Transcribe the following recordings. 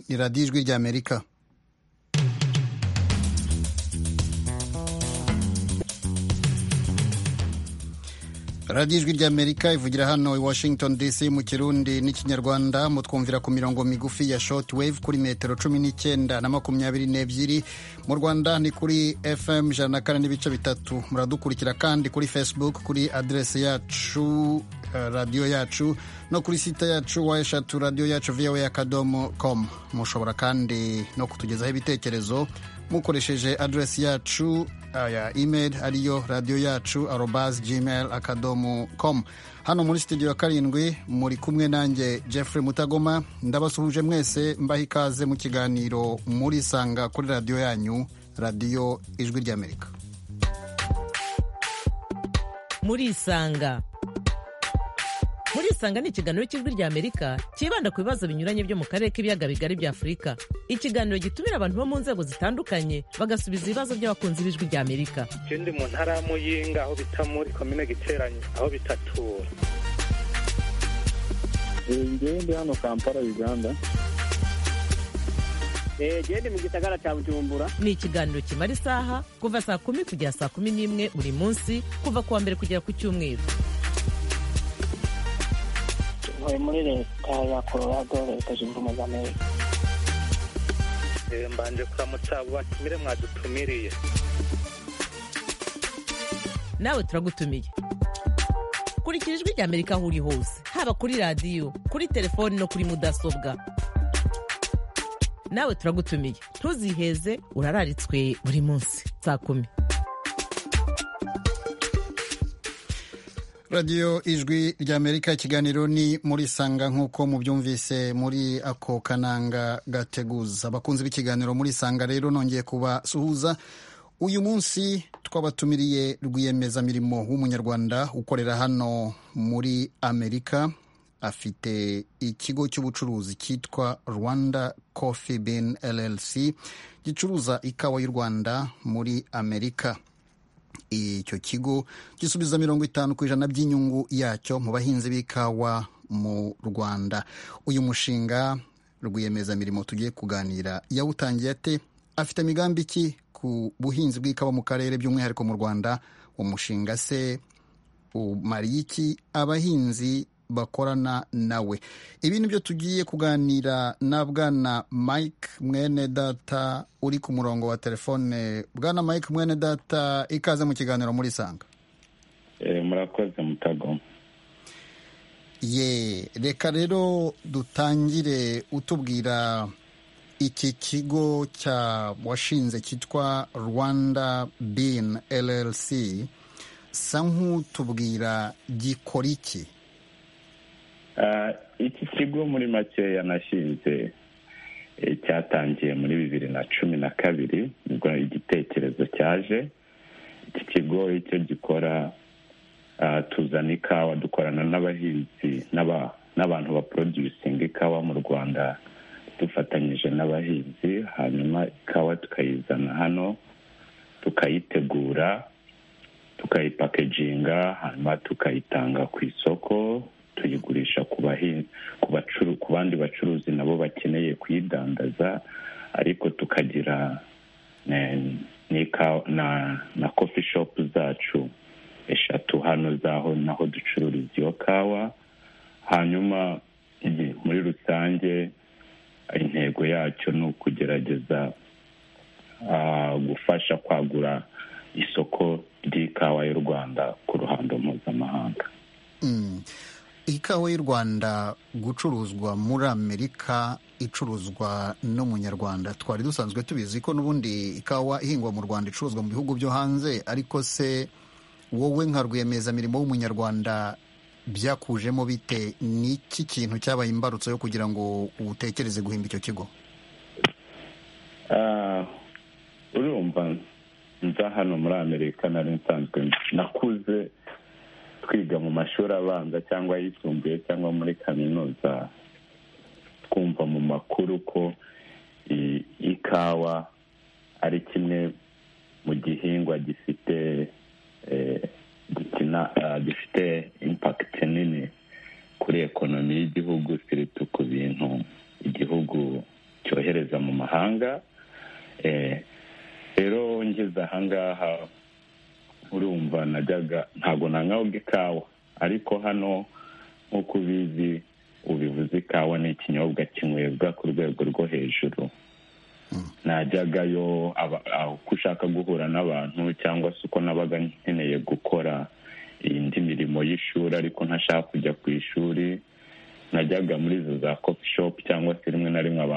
ni radiyo ijwi ry'Amerika. radiyo ijwi ry'Amerika ivugira hano i Washington DC mu Kirundi n'Ikinyarwanda. mutwumvira ku mirongo migufi ya shortwave kuri metero 19 na 22. mu Rwanda ni kuri FM 104.3. muradukurikira kandi kuri Facebook kuri adresse yacu radio yacu no kuri site yacu wayeshatu radio yacu voa.com. mushobora kandi no kutugezaho ibitekerezo mukoresheje adresse yacu ya email ariyo radio yacu @gmail.com. hano muri studio ya karindwi muri kumwe nanjye Jeffrey Mutagoma. ndabasuhuje mwese mbaha ikaze mu kiganiro muri sanga kuri radio yanyu radio ijwi ry'Amerika. muri sanga ni ikiganiro cy'ijwi ry'Amerika kibanda ku bibazo binyuranye byo mu karere k'ibiyaga bigari bya Afurika. ikiganiro gitumira abantu bo mu nzego zitandukanye bagasubiza ibibazo by'abakunzi b'ijwi ry'Amerika. Ndi mu ntara ya Muyinga aho bita muri komine Giteranyi aho bitatura. Ndi hano Kampala Uganda. Ndi mu gisagara cya Bujumbura. Ni ikiganiro kimara isaha kuva saa 10 kugera saa 11 buri munsi kuva kuwa mbere kugera ku Cyumweru. muri leta ya Colorado leta zunze ubumwe za Amerika. Mbanje kuramutsa abo batumire mwadutumiriye. nawe turagutumiye. kurikira ijwi ry'Amerika aho uri hose, haba kuri radio, kuri telefoni no kuri mudasobwa. nawe turagutumiye, ntuziheze, urararitswe buri munsi saa 10. radiyo ijwi ry'Amerika, ikiganiro ni muri sanga nk'uko mubyumvise muri ako kananga gateguza. abakunzi b'ikiganiro muri sanga rero nongeye kubasuhuza. uyu munsi twabatumiriye rwiyemezamirimo w'umunyarwanda ukorera hano muri Amerika. afite ikigo cy'ubucuruzi cyitwa Rwanda Coffee Bean LLC gicuruza ikawa y'u Rwanda muri Amerika. icyo kigo gisubiza 50% by'inyungu yacyo mu bahinzi b'ikawa mu Rwanda. uyu mushinga rwiyemezamirimo tugiye kuganira yawutangiye ate, afite migambi ki ku buhinzi bw'ikawa mu karere by'umwihariko mu Rwanda. umushinga se umariye iki abahinzi bakorana nawe? ibi nibyo tugiye kuganira na bwana Mike Mwenedata uri ku murongo wa telefone. bwana Mike Mwenedata, ikaze mu kiganiro muri sanga. Murakoze Mutagoma. reka rero dutangire utubwira iki kigo cya washinze cyitwa Rwanda Bean LLC. sa nk'utubwira gikora iki? iki kigo muri make yanashinze cyatangiye muri 2012 nibwo igitekerezo cyaje. iki kigo icyo gikora, tuzana ikawa, dukorana n'abahinzi n'abantu baproducinga ikawa mu Rwanda dufatanyije n'abahinzi, hanyuma ikawa tukayizana hano tukayitegura tukayipakeginga, hanyuma tukayitanga ku isoko, tuyigurisha ku bandi bacuruzi nabo bakeneye kuyidandaza. ariko tukagira na coffee shop zacu 3 hano zaho naho ducururiza iyo kawa. hanyuma muri rusange intego yacyo ni ukugerageza gufasha kwagura isoko ry'ikawa y'u Rwanda ku ruhando mpuzamahanga. ikawa y'u Rwanda gucuruzwa muri Amerika, icuruzwa n'umunyarwanda. twari dusanzwe tubizi ko n'ubundi ikawa ihingwa mu Rwanda icuruzwa mu bihugu byo hanze, ariko se wowe nka rwiyemezamirimo w'umunyarwanda byakujemo bite? ni iki kintu cyabaye imbarutso yo kugira ngo utekereze guhimba icyo kigo? urumva nza hano muri Amerika, nari nsanzwe nakuze twiga mu mashuri abanza cyangwa yisumbuye cyangwa muri kaminuza, twumva mu makuru ko ikawa ari kimwe mu gihingwa gifite impact nini kuri ekonomi y'igihugu, siritu ku bintu igihugu cyohereza twohereza mu mahanga. Rero ngeze ahangaha urumva najyaga ntabwo nanywaga ikawa, ariko hano nk'uko ubizi ubivuze, ikawa ni ikinyobwa kinywebwa ku rwego rwo hejuru. Najyagayo uko ushaka guhura n'abantu, cyangwa se uko nabaga nkeneye gukora indi mirimo y'ishuri ariko ntashaka kujya ku ishuri, najyaga muri izo za coffee shop, cyangwa se rimwe na rimwe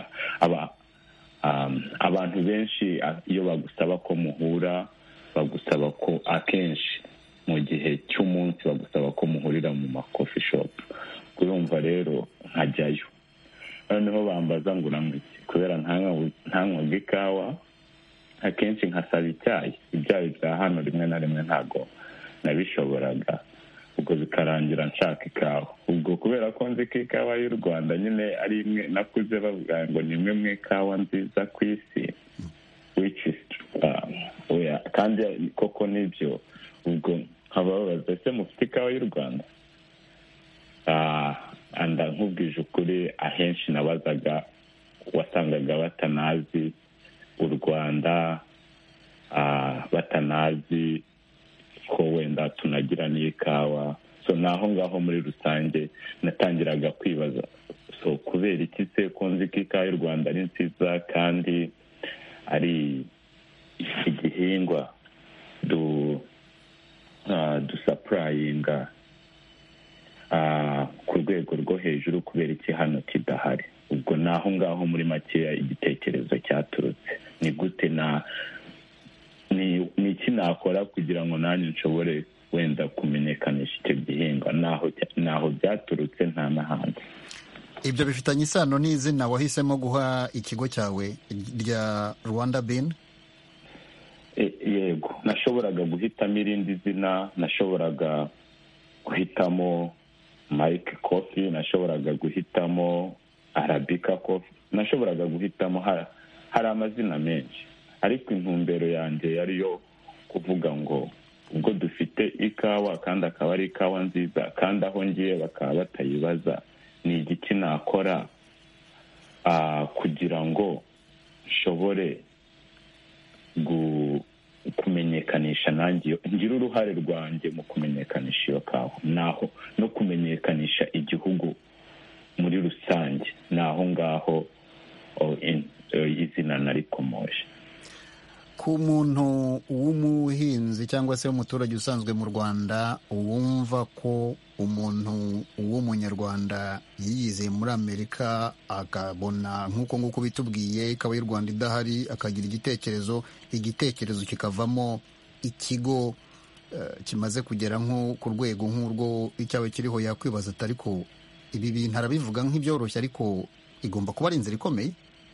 abantu benshi iyo bagusaba ko muhura, bagusaba ko akenshi mu gihe cy'umunsi bagusaba ko muhurira mu ma coffee shop. Urumva rero nkajyayo, noneho bambaza ngo uranywa iki, kubera ntanywaga ikawa, akenshi nkasaba ibyayi bya hano rimwe na rimwe ntabwo nabishoboraga, ubwo bikarangira nshaka ikawa. Ubwo kubera ko nzi ko ikawa y'u Rwanda nyine ari imwe nakuze bavuga ngo ni imwe mu ikawa nziza ku isi, which is kandi koko nibyo. Ubwo nkababaza, ese mufite ikawa y'u Rwanda? Nkubwije ukuri, ahenshi nabazaga wasangaga batanazi u Rwanda, batanazi ko wenda tunagira n'ikawa. So naho ngaho muri rusange natangiraga kwibaza, so kubera iki se ko nzi ko ikawa y'u Rwanda ari nziza kandi ari igihingwa dusapurayinga ku rwego rwo hejuru, kubera iki hano kidahari? Ubwo naho ngaho muri makeya igitekerezo cyaturutse, ni gute ni iki nakora kugira ngo nanjye nshobore wenda kumenyekanisha icyo gihingwa. Naho byaturutse, nta n'ahandi. Ibyo bifitanye isano n'izina wahisemo guha ikigo cyawe rya Rwanda Bean? Yego, nashoboraga guhitamo irindi zina, nashoboraga guhitamo Mike Coffee, nashoboraga guhitamo Arabica Coffee, nashoboraga guhitamo, hari amazina menshi, ariko intumbero yanjye yariyo kuvuga ngo ubwo dufite ikawa kandi akaba ari ikawa nziza, kandi aho ngiye bakaba batayibaza, ni igiki nakora kugira ngo nshobore kumenyekanisha nanjye, ngira uruhare rwanjye mu kumenyekanisha iyo kawa, naho no kumenyekanisha igihugu muri rusange. Naho ngaho izina narikomoje. Ku muntu w'umuhinzi cyangwa se w'umuturage usanzwe mu Rwanda wumva ko umuntu w'umunyarwanda yiyize muri Amerika akabona nk'uko nguko bitubwiye ikawa y'u Rwanda idahari, akagira igitekerezo kikavamo ikigo kimaze kugera nko ku rwego nk'urwo icyawe kiriho, yakwibaza ati ariko ibi bintu arabivuga nk'ibyoroshye, ariko igomba kuba ari inzira ikomeye.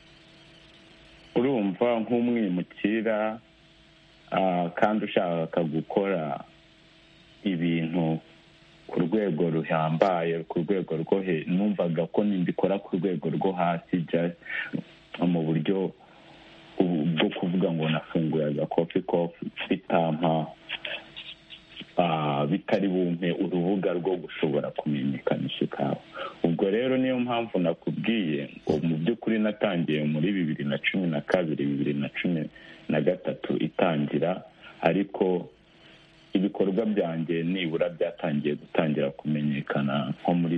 Urumva nk'umwimukira kandi ushaka gukora ibintu ku rwego ruhambaye, ku rwego rwo numvaga ko nibikora ku rwego rwo hasi, mu buryo bwo kuvuga ngo nafunguye agakofi bitampa, bitari bumpe urubuga rwo gushobora kumenyekanisha ikawa. Ubwo rero niyo mpamvu nakubwiye ngo mu by'ukuri natangiye muri 2012 2013 itangira, ariko ibikorwa byanjye nibura byatangiye gutangira kumenyekana nko muri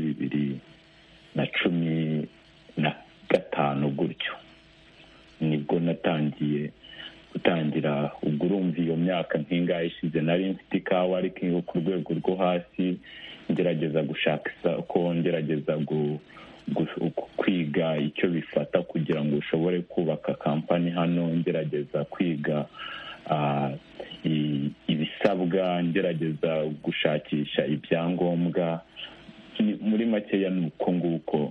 2015 gutyo, nibwo natangiye gutangira. Ubwo urumva iyo myaka nk'ingahe ishize nari mfite ikawa ariko ku rwego rwo hasi, ngerageza gushaka isoko, ngerageza kwiga icyo bifata kugira ngo ushobore kubaka kampani hano, ngerageza kwiga ibisabwa, ngerageza gushakisha ibyangombwa. Muri makeya ni uko nguko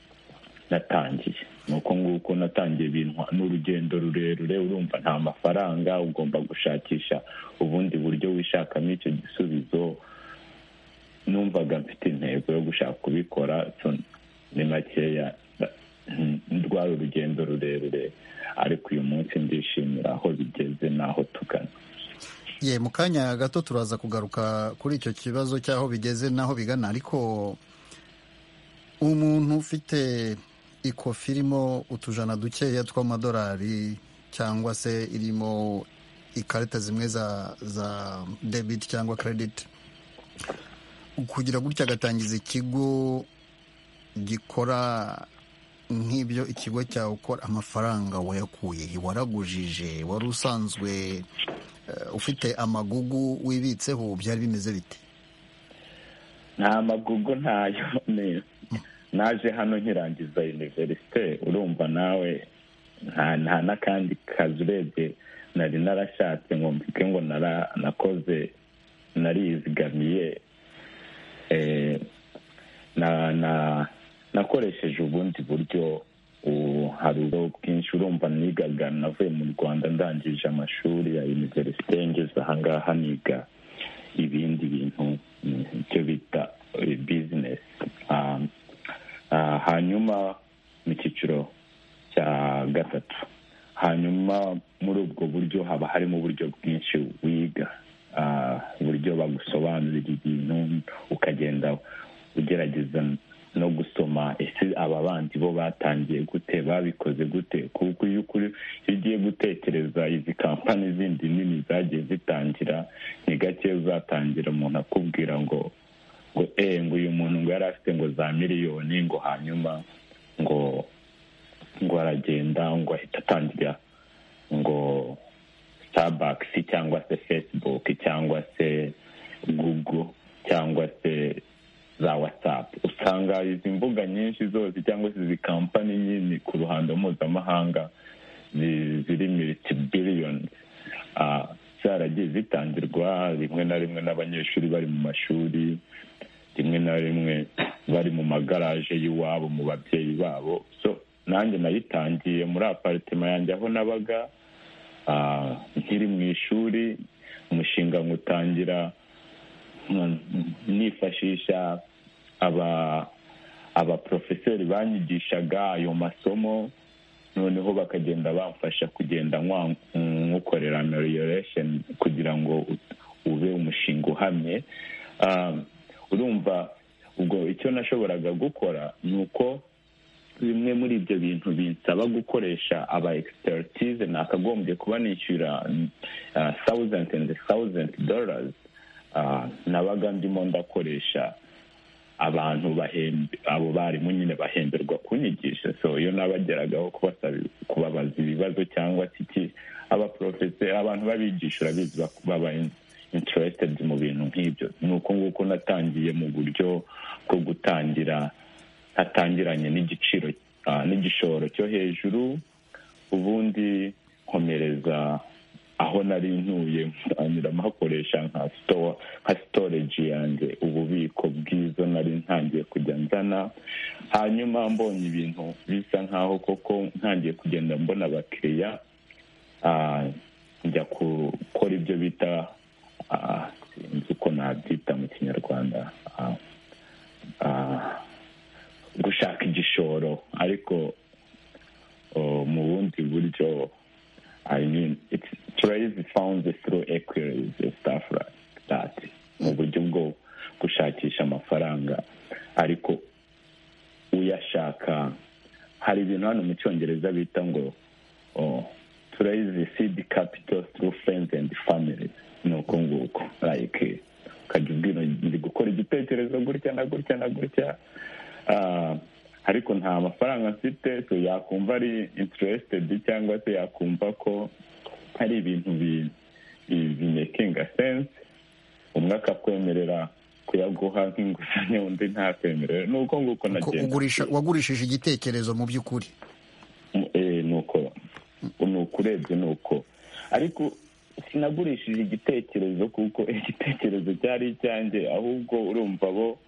natangiye ibintu n'urugendo rurerure. Urumva nta mafaranga, ugomba gushakisha ubundi buryo wishakamo icyo gisubizo. Numvaga mfite intego yo gushaka kubikora, ni makeya rwari urugendo rurerure, ariko uyu munsi ndishimira aho bigeze n'aho tugana. Mu kanya gato turaza kugaruka kuri icyo kibazo cy'aho bigeze n'aho bigana, ariko umuntu ufite ikofi irimo utujana dukeya tw'amadolari cyangwa se irimo ikarita zimwe za debit cyangwa credit, kugira gutya agatangiza ikigo gikora nk'ibyo ikigo cyawe ukora, amafaranga wayakuye, waragujije, wari usanzwe ufite amagugu wibitseho, byari bimeze bite? nta magugu ntayo, naje hano nkirangiza universite, urumva nawe nta n'akandi kazi urebye nari narashatse ngo mvuge ngo nakoze, narizigamiye, nakoresheje ubundi buryo. Hari ubwo bwinshi, urumva nigaga, navuye mu Rwanda ndangije amashuri ya universite, ngeze ahangaha niga ibindi bintu icyo bita business. Hanyuma mu cyiciro cya gatatu, hanyuma muri ubwo buryo haba harimo uburyo bwinshi wiga, uburyo bagusobanurira ibintu, ukagenda ugerageza no gusoma ese aba bandi bo batangiye gute, babikoze gute, kuko iyo ugiye gutekereza izi kampani zindi nini zagiye zitangira, ni gake uzatangira umuntu akubwira ngo uyu muntu ngo yari afite ngo za miliyoni, ngo hanyuma ngo aragenda ngo ahita atangira ngo Starbucks cyangwa se Facebook cyangwa se Google cyangwa se za WhatsApp. Usanga izi mbuga nyinshi zose cyangwa se izi kampani nyinshi ku ruhando mpuzamahanga ziri multi-billions, zaragiye zitangirwa rimwe na rimwe n'abanyeshuri bari mu mashuri, rimwe na rimwe bari mu magaraje y'iwabo mu babyeyi babo. So nanjye nayitangiye muri aparitema yanjye aho nabaga nkiri mu ishuri. Umushinga ngutangira nifashisha abaprofeseri banyigishaga ayo masomo, noneho bakagenda bamfasha kugenda nkukorera amelioration kugira ngo ube umushinga uhamye. Urumva ubwo icyo nashoboraga gukora ni uko bimwe muri ibyo bintu binsaba gukoresha aba expertise, nakagombye kuba nishyura thousands and thousands dollars, nabaga ndimo ndakoresha abantu abo barimu nyine bahemberwa kunyigisha. So iyo nabageragaho kubabaza ibibazo cyangwa iki, abaprofeseri, abantu babigisha urabizi baba interested mu bintu nk'ibyo. ni uko nguko natangiye mu buryo bwo gutangira, hatangiranye n'igishoro cyo hejuru, ubundi nkomereza aho nari ntuye, ntangira mpakoresha nka storage yanjye, ububiko bw'izo nari ntangiye kujya nzana. hanyuma mbonye ibintu bisa nkaho koko ntangiye kugenda mbona abakiriya, njya gukora ibyo bita sinzi uko nabyita mu Kinyarwanda, gushaka igishoro, ariko mu bundi buryo, I mean it's raised found through equities and stuff like that, mu buryo bwo gushakisha amafaranga, ariko uyashaka. Hari ibintu hano mu Cyongereza bita ngo to raise seed capital through friends and family. ni uko nguko, like ukajya ubwira ndi gukora igitekerezo gutya na gutya na gutya, ariko nta mafaranga mfite, so yakumva ari interested cyangwa se yakumva ko hari ibintu bimakinga sense, umwe akakwemerera kuyaguha nk'inguzanyo, undi ntakwemerera. ni uko nguko nagenda. Wagurishije igitekerezo mu by'ukuri? ni uko urebye ni uko, ariko sinagurishije igitekerezo kuko igitekerezo cyari icyanjye, ahubwo urumva bo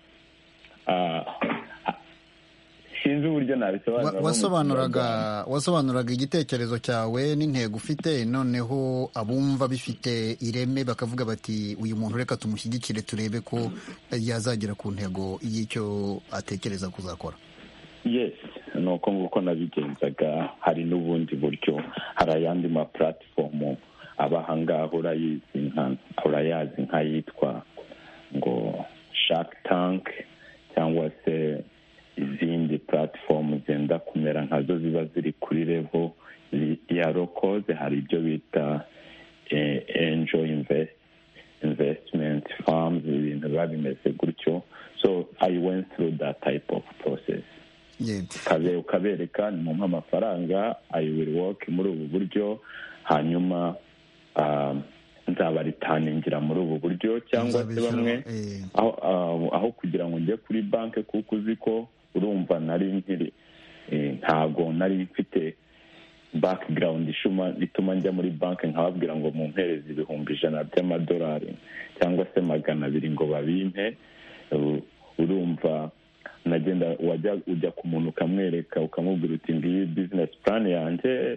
sinzi uburyo nabisobanura. Wasobanuraga igitekerezo cyawe n'intego ufite, noneho abumva bifite ireme bakavuga bati uyu muntu reka tumushyigikire turebe ko yazagera ku ntego y'icyo atekereza kuzakora. Yes, ni uko nguko nabigenzaga. Hari n'ubundi buryo, hari ayandi ma platform abahangaha urayazi nk'ayitwa ngo Shark Tank cyangwa se izindi platform zenda kumera uzemera nkazo ziba ziri kuri level ya lokoze. Hari ibyo bita angel investment firms, ibintu biba bimeze gutyo. So I went through that type of process. Ukabereka ni mu amafaranga, I will work muri ubu buryo, hanyuma nzabaritaningira muri ubu buryo, cyangwa se bamwe aho kugira ngo njye kuri banki, kuko uzi ko urumva nari nkiri ntago nari mfite background ituma njya muri banki nkababwira ngo mumpereze $100 by'amadolari cyangwa se 200 ngo babimpe. Urumva nagenda ujya ku muntu ukamwereka ukamubwira uti ngiyi business plan yanjye,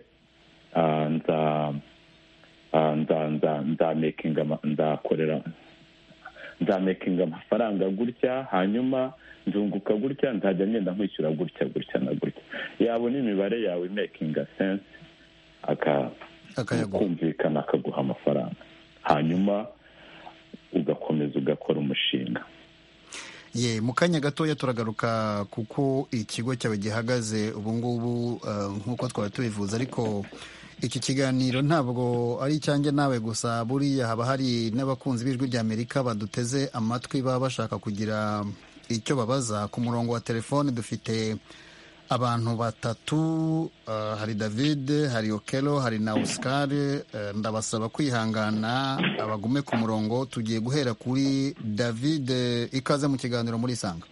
nza making amafaranga gutya, hanyuma nzunguka gutya, nzajya ngenda nkwishyura gutya na gutya. Yabona imibare yawe making a sense, kumvikana akaguha amafaranga, hanyuma ugakomeza ugakora umushinga. Mu kanya gatoya turagaruka kuko ikigo cyawe gihagaze ubu ngubu nk'uko twari tubivuze, ariko iki kiganiro ntabwo ari icyanjye nawe gusa, buriya haba hari n'abakunzi b'ijwi ry'Amerika baduteze amatwi baba bashaka kugira icyo babaza. Ku murongo wa telefone dufite abantu 3, hari David, hari Okelo, hari na Oscar. Ndabasaba kwihangana abagume ku murongo. Tugiye guhera kuri David. Ikaze mu kiganiro muri Sanga.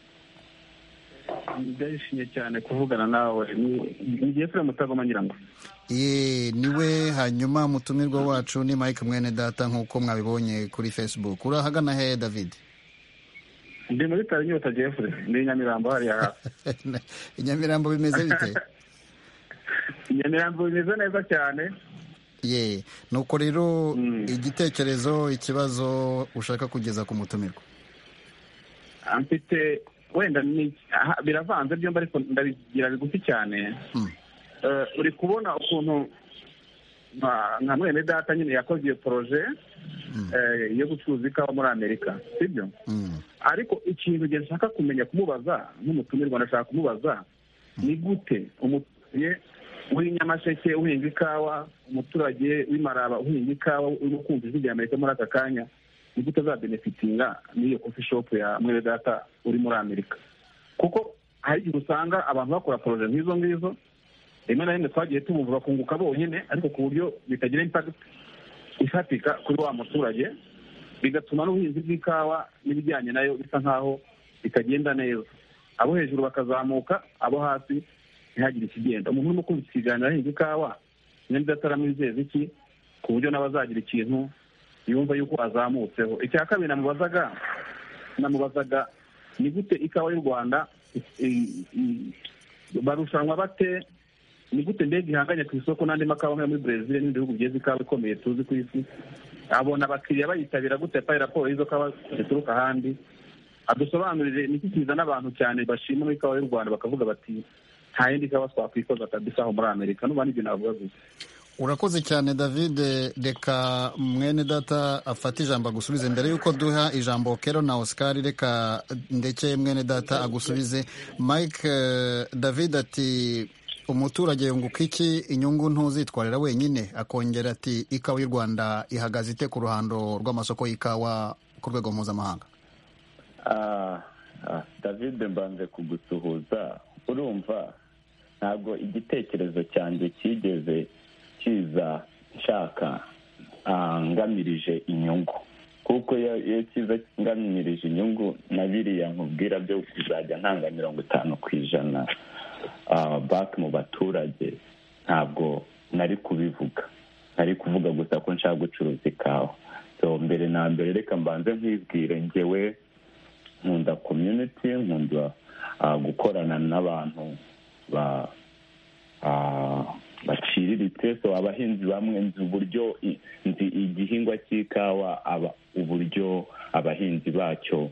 Ndashimye cyane kuvugana nawe. Ni Jeffrey Mutagoma nyirango. Niwe. Hanyuma mutumirwa wacu ni Mike mwene data nk'uko mwabibonye kuri Facebook. Urahagana he David? Ndi muri Tarinyota Jeffrey, ndi Nyamirambo hariya hafi. Nyamirambo bimeze bite? Nyamirambo bimeze neza cyane. Nuko rero igitekerezo, ikibazo ushaka kugeza ku mutumirwa? Mfite wenda biravanze byombi, ariko ndabigira bigufi cyane. Uri kubona ukuntu nka mwene data nyine yakoze iyo proje yo gucuruza ikawa muri Amerika, sibyo? Ariko ikintu nshaka kumenya kumubaza nk'umutumirwa, ndashaka kumubaza ni gute umuturage w'inyamasheke uhinga ikawa, umuturage w'imaraba uhinga ikawa, urimo kumva ijwi ry'Amerika muri aka kanya, ni gute azabenefitinga n'iyo coffee shop ya mwene data uri muri Amerika? Kuko hari igihe usanga abantu bakora proje nk'izo ngizo, rimwe na rimwe twagiye tubumva bakunguka bonyine, ariko ku buryo bitagira impact ifatika kuri wa muturage, bigatuma n'ubuhinzi bw'ikawa n'ibijyanye nayo bisa nkaho bitagenda neza. Abo hejuru bakazamuka, abo hasi ntihagire ikigenda. Umuntu urimo kumva ikiganiro ahinga ikawa, mwene data aramwizeza iki ku buryo n'abazagira ikintu yumva yuko azamutseho? Icya kabiri namubazaga ni gute ikawa y'u Rwanda barushanwa bate, ni gute mbega ihanganye ku isoko n'andi makawa nko muri Brazil n'ibindi bihugu byeze ikawa ikomeye tuzi ku isi? Abona abakiriya bayitabira gute pa raporo y'izo kawa zituruka ahandi? Adusobanurire niki kizana abantu cyane bashima muri ikawa y'u Rwanda bakavuga bati nta yindi kawa twakwikoza kabisa aho muri Amerika. N'ubu n'ibyo navuga gusa. Urakoze cyane David. Reka mwene data afate ijambo agusubize mbere yuko duha ijambo Okelo na Oscar. Reka ndeke mwene data agusubize. Mike, David ati umuturage yunguka iki? Inyungu ntuzitwarira wenyine. Akongera ati ikawa y'u Rwanda ihagaze ite ku ruhando rw'amasoko y'ikawa ku rwego mpuzamahanga? David, mbanze kugusuhuza. Urumva ntabwo igitekerezo cyanjye kigeze kiza nshaka ngamirije inyungu, kuko iyo kiza ngamirije inyungu na biriya nkubwira byo kuzajya ntanga 50% back mu baturage, ntabwo nari kubivuga. Nari kuvuga gusa ko nshaka gucuruza ikawa. So mbere na mbere reka mbanze nkwibwire, njyewe nkunda community, nkunda gukorana n'abantu baciriritse. So abahinzi bamwe nzi uburyo, nzi igihingwa cy'ikawa, uburyo abahinzi bacyo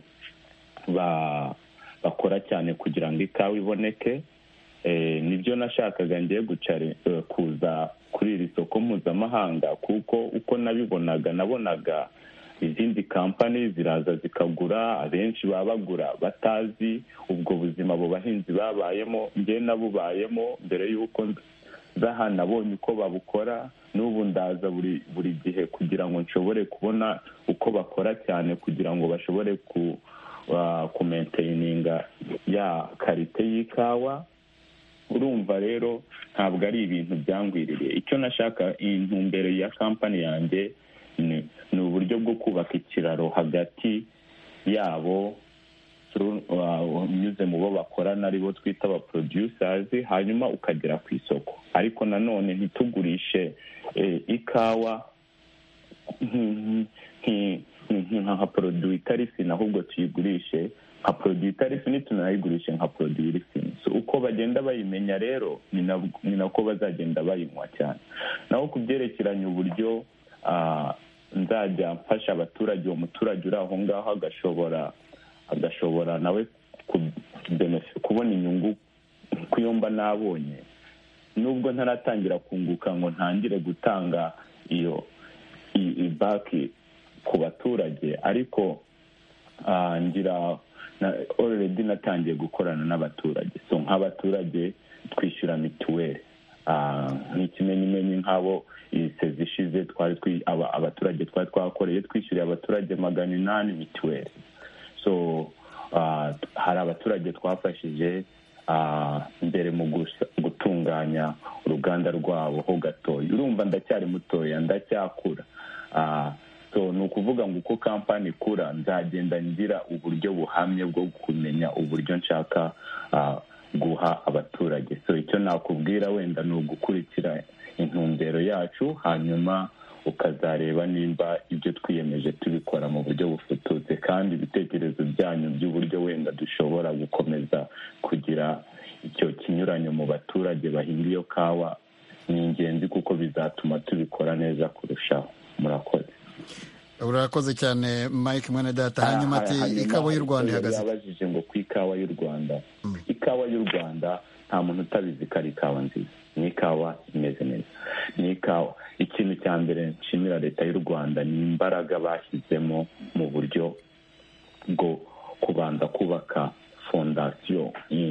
bakora cyane kugira ngo ikawa iboneke. Nibyo nashakaga ngiye kuza kuri iri soko mpuzamahanga, kuko uko nabonaga izindi kampani ziraza zikagura, abenshi baba bagura batazi ubwo buzima abo bahinzi babayemo, njye nabubayemo mbere y'uko nza nabonye uko babukora, n'ubu ndaza buri gihe kugira ngo nshobore kubona uko bakora cyane kugira ngo bashobore kumentaininga ya karite y'ikawa. Urumva rero ntabwo ari ibintu byangwiririye. Icyo nashaka intumbero ya kampani yanjye ni uburyo bwo kubaka ikiraro hagati yabo unyuze mu bo bakorana aribo twita aba producers, hanyuma ukagera ku isoko. Ariko nanone ntitugurishe ikawa nka produit itari fine, ahubwo tuyigurishe nka produit itari fine, tunayigurishe nka produit iri fine. So uko bagenda bayimenya rero ni nako bazagenda bayinywa cyane. Naho ku byerekeranye uburyo nzajya mfasha abaturage, uwo muturage uri aho ngaho agashobora nawe kubona inyungu kuyo mba nabonye, nubwo ntaratangira kunguka ngo ntangire gutanga iyo baki ku baturage, ariko ngira already natangiye gukorana n'abaturage. So nk'abaturage twishyura mituweli, nk'ikimenyimenyi nk'abo isezi ishize abaturage twari twakoreye twishyuriye abaturage 800 mituweli. So hari abaturage twafashije mbere mu gutunganya uruganda rwabo ho gatoya. Urumva ndacyari mutoya, ndacyakura. So ni ukuvuga ngo uko kampani ikura nzagenda ngira uburyo buhamye bwo kumenya uburyo nshaka guha abaturage. So icyo nakubwira wenda ni ugukurikira intumbero yacu, hanyuma ukazareba nimba ibyo twiyemeje tubikora mu buryo bufututse, kandi ibitekerezo byanyu by'uburyo wenda dushobora gukomeza kugira icyo kinyuranyo mu baturage bahinga iyo kawa ni ingenzi, kuko bizatuma tubikora neza kurushaho. Murakoze. Urakoze cyane Mike mwene data. Hanyuma ati ikawa y'u Rwanda ihagaze. Yabajije ngo ku ikawa y'u Rwanda. Ikawa y'u Rwanda nta muntu utabizi ko ari ikawa nziza. Ni ikawa imeze neza. Ni ikawa. Ikintu cya mbere nshimira leta y'u Rwanda ni imbaraga bashyizemo mu buryo bwo kubanza kubaka fondasiyo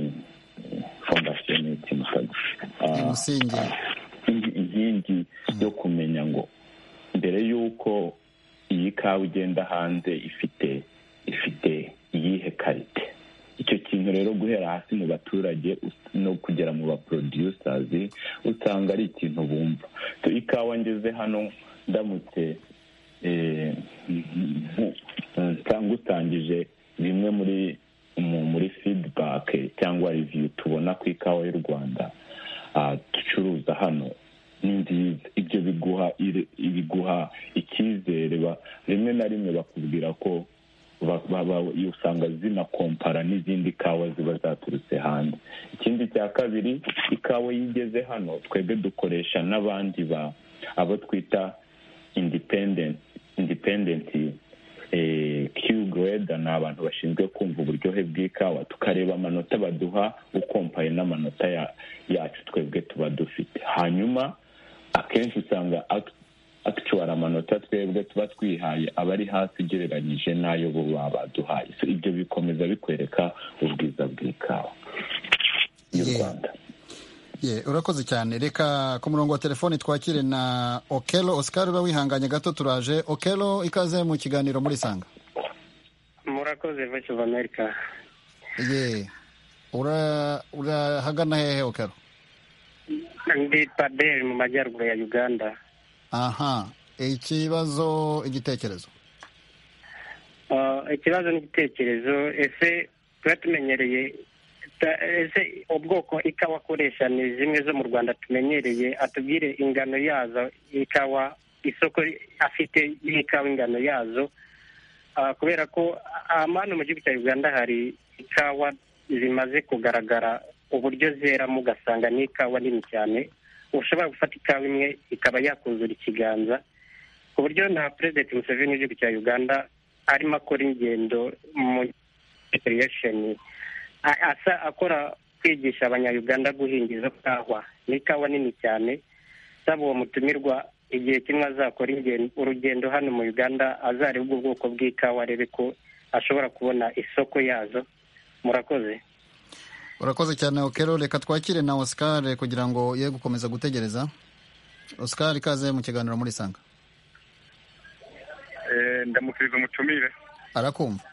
inkingi yo kumenya ngo mbere y'uko iyi kawa igenda hanze ifite iyihe karite. Icyo kintu rero guhera hasi mu baturage no kugera mu ba producers usanga ari ikintu bumva. So ikawa ngeze hano ndamutse utangije bimwe muri feedback cyangwa review tubona ku ikawa y'u Rwanda ducuruza hano ni nziza. Ibyo biguha icyizere. Rimwe na rimwe bakubwira ko usanga zinakompara n'izindi kawa ziba zaturutse hanze. Ikindi cya kabiri, ikawa yigeze hano twebwe dukoresha n'abandi abo twita independent Q grade, ni abantu bashinzwe kumva uburyohe bw'ikawa, tukareba amanota baduha ukompaye n'amanota yacu twebwe tuba dufite. Hanyuma akenshi usanga actual amanota twebwe tuba twihaye aba ari hasi ugereranyije n'ayo bo baduhaye. So ibyo bikomeza bikwereka ubwiza bw'ikawa y'u Rwanda. Urakoze cyane. Reka ku murongo wa telefoni twakire na Okelo Oscar. Uba wihanganye gato turaje. Okelo, ikaze mu kiganiro muri Sanga. Murakoze Voice of America. Urahagana hehe Okelo? Ndi Padel mu majyaruguru ya Uganda. Aha. Ikibazo, igitekerezo? Ikibazo n'igitekerezo. Ese tumenyereye ubwoko ikawa akoresha ni zimwe zo mu Rwanda tumenyereye, atubwire ingano yazo ikawa, isoko afite y'ikawa, ingano yazo, kubera ko hano mu gihugu cya Uganda hari ikawa zimaze kugaragara uburyo zeramo ugasanga ni ikawa nini cyane, ushobora gufata ikawa imwe ikaba yakuzura ikiganza, ku buryo na President Museveni w'igihugu cya Uganda arimo akora ingendo mu creation asa akora kwigisha abanyayuganda guhinga izo kawa. Ni ikawa nini cyane. Saba uwo mutumirwa igihe kimwe azakora urugendo hano mu Uganda azareba ubwo bwoko bw'ikawa, arebe ko ashobora kubona isoko yazo. Murakoze. urakoze cyane Okelo. Reka twakire na Oscar kugira ngo ye gukomeza gutegereza. Oscar, ikaze mu kiganiro muri Sanga. Ndamukiriza umutumire. Arakumva.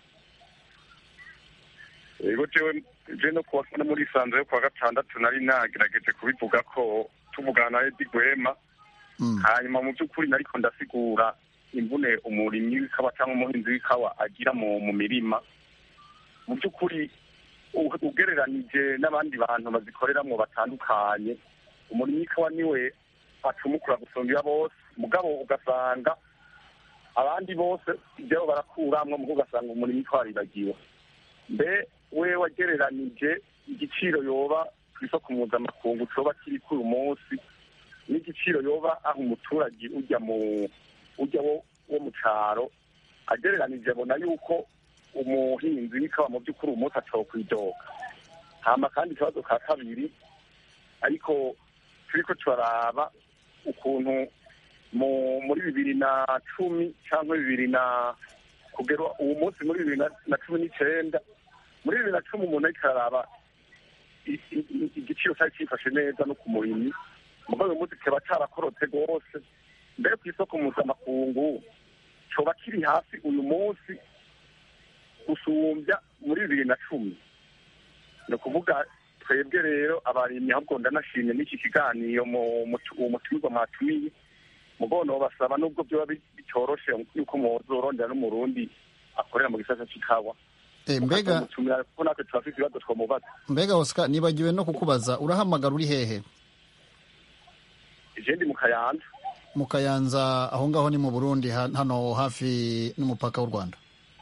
Yego je no kuwa muri Sanze yo kuwa gatandatu nari nagerageje kubivuga ko tuvugana na Edi Gwema. Hanyuma mu by'ukuri nariko ndasigura imvune umurimyi w'ikawa cyangwa umuhinzi w'ikawa agira mu mirima. Mu by'ukuri ugereranije n'abandi bantu bazikoreramwo batandukanye, umurimyi w'ikawa niwe acumukura gusongera bose, mugabo ugasanga abandi bose ibyo barakuramwo, mugabo ugasanga umurimyi w'ikawa aribagiwe. Mbe we wagereranije igiciro yoba ku isoko mpuzamakungu coba kiri kuri uyu munsi n'igiciro yoba aho umuturage ujya wo mu caro, agereranije abona yuko umuhinzi w'ikawa mu by'ukuri umunsi atokwidoga. Hama kandi ikibazo ka kabiri, ariko turiko turaraba ukuntu muri 2010 cyangwa kugera uwo munsi muri 2019, muri 2010 umuntu ariko araraba igiciro cyari cyifashe neza no ku murimyi, mugabo uyu munsi kiba carakorotse rwose. Mbere ku isoko mpuzamakungu coba kiri hasi uyu munsi gusumbya muri 2010. ni ukuvuga twebwe rero abarimyi ahubwo ndanashimye n'iki kiganiro umutumirwa mwatumiye mugono basaba nubwo byoba bitoroshe yuko muzorondera n'umurundi akorera mu gisata c'ikawa. Mbega natwe turafite ibibazo twamubaza. Mbega Oscar, nibagiwe no kukubaza, urahamagara uri hehe? Je ndi mu Kayanza. Mu Kayanza aho ngaho ni mu Burundi, hano hafi n'umupaka w'u Rwanda.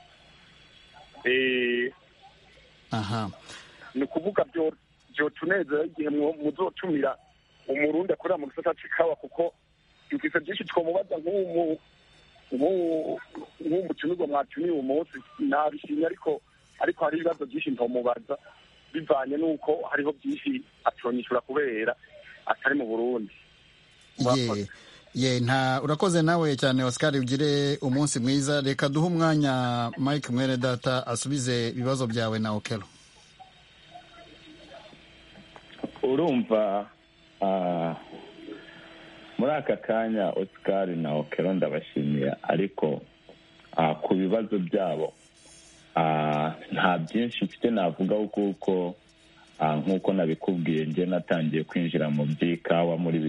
Aha. Ni ukuvuga byo tunezera igihe muzotumira umurundi akorera mu gisata c'ikawa, kuko dufise byinshi twamubaza nk'umutumirwa mwatumiye uwo munsi nabishimye, ariko hari ibibazo byinshi ntomubaza bivanye n'uko hariho byinshi atonyishura kubera atari mu Burundi. Urakoze nawe cyane Oscar, ugire umunsi mwiza. Reka duhe umwanya Mike mwene data asubize ibibazo byawe na Okelo. Urumva muri aka kanya Oscar na Okelo ndabashimiye, ariko ku bibazo byabo nta byinshi mfite navuga, kuko nk'uko nabikubwiye njye natangiye kwinjira mu by'ikawa muri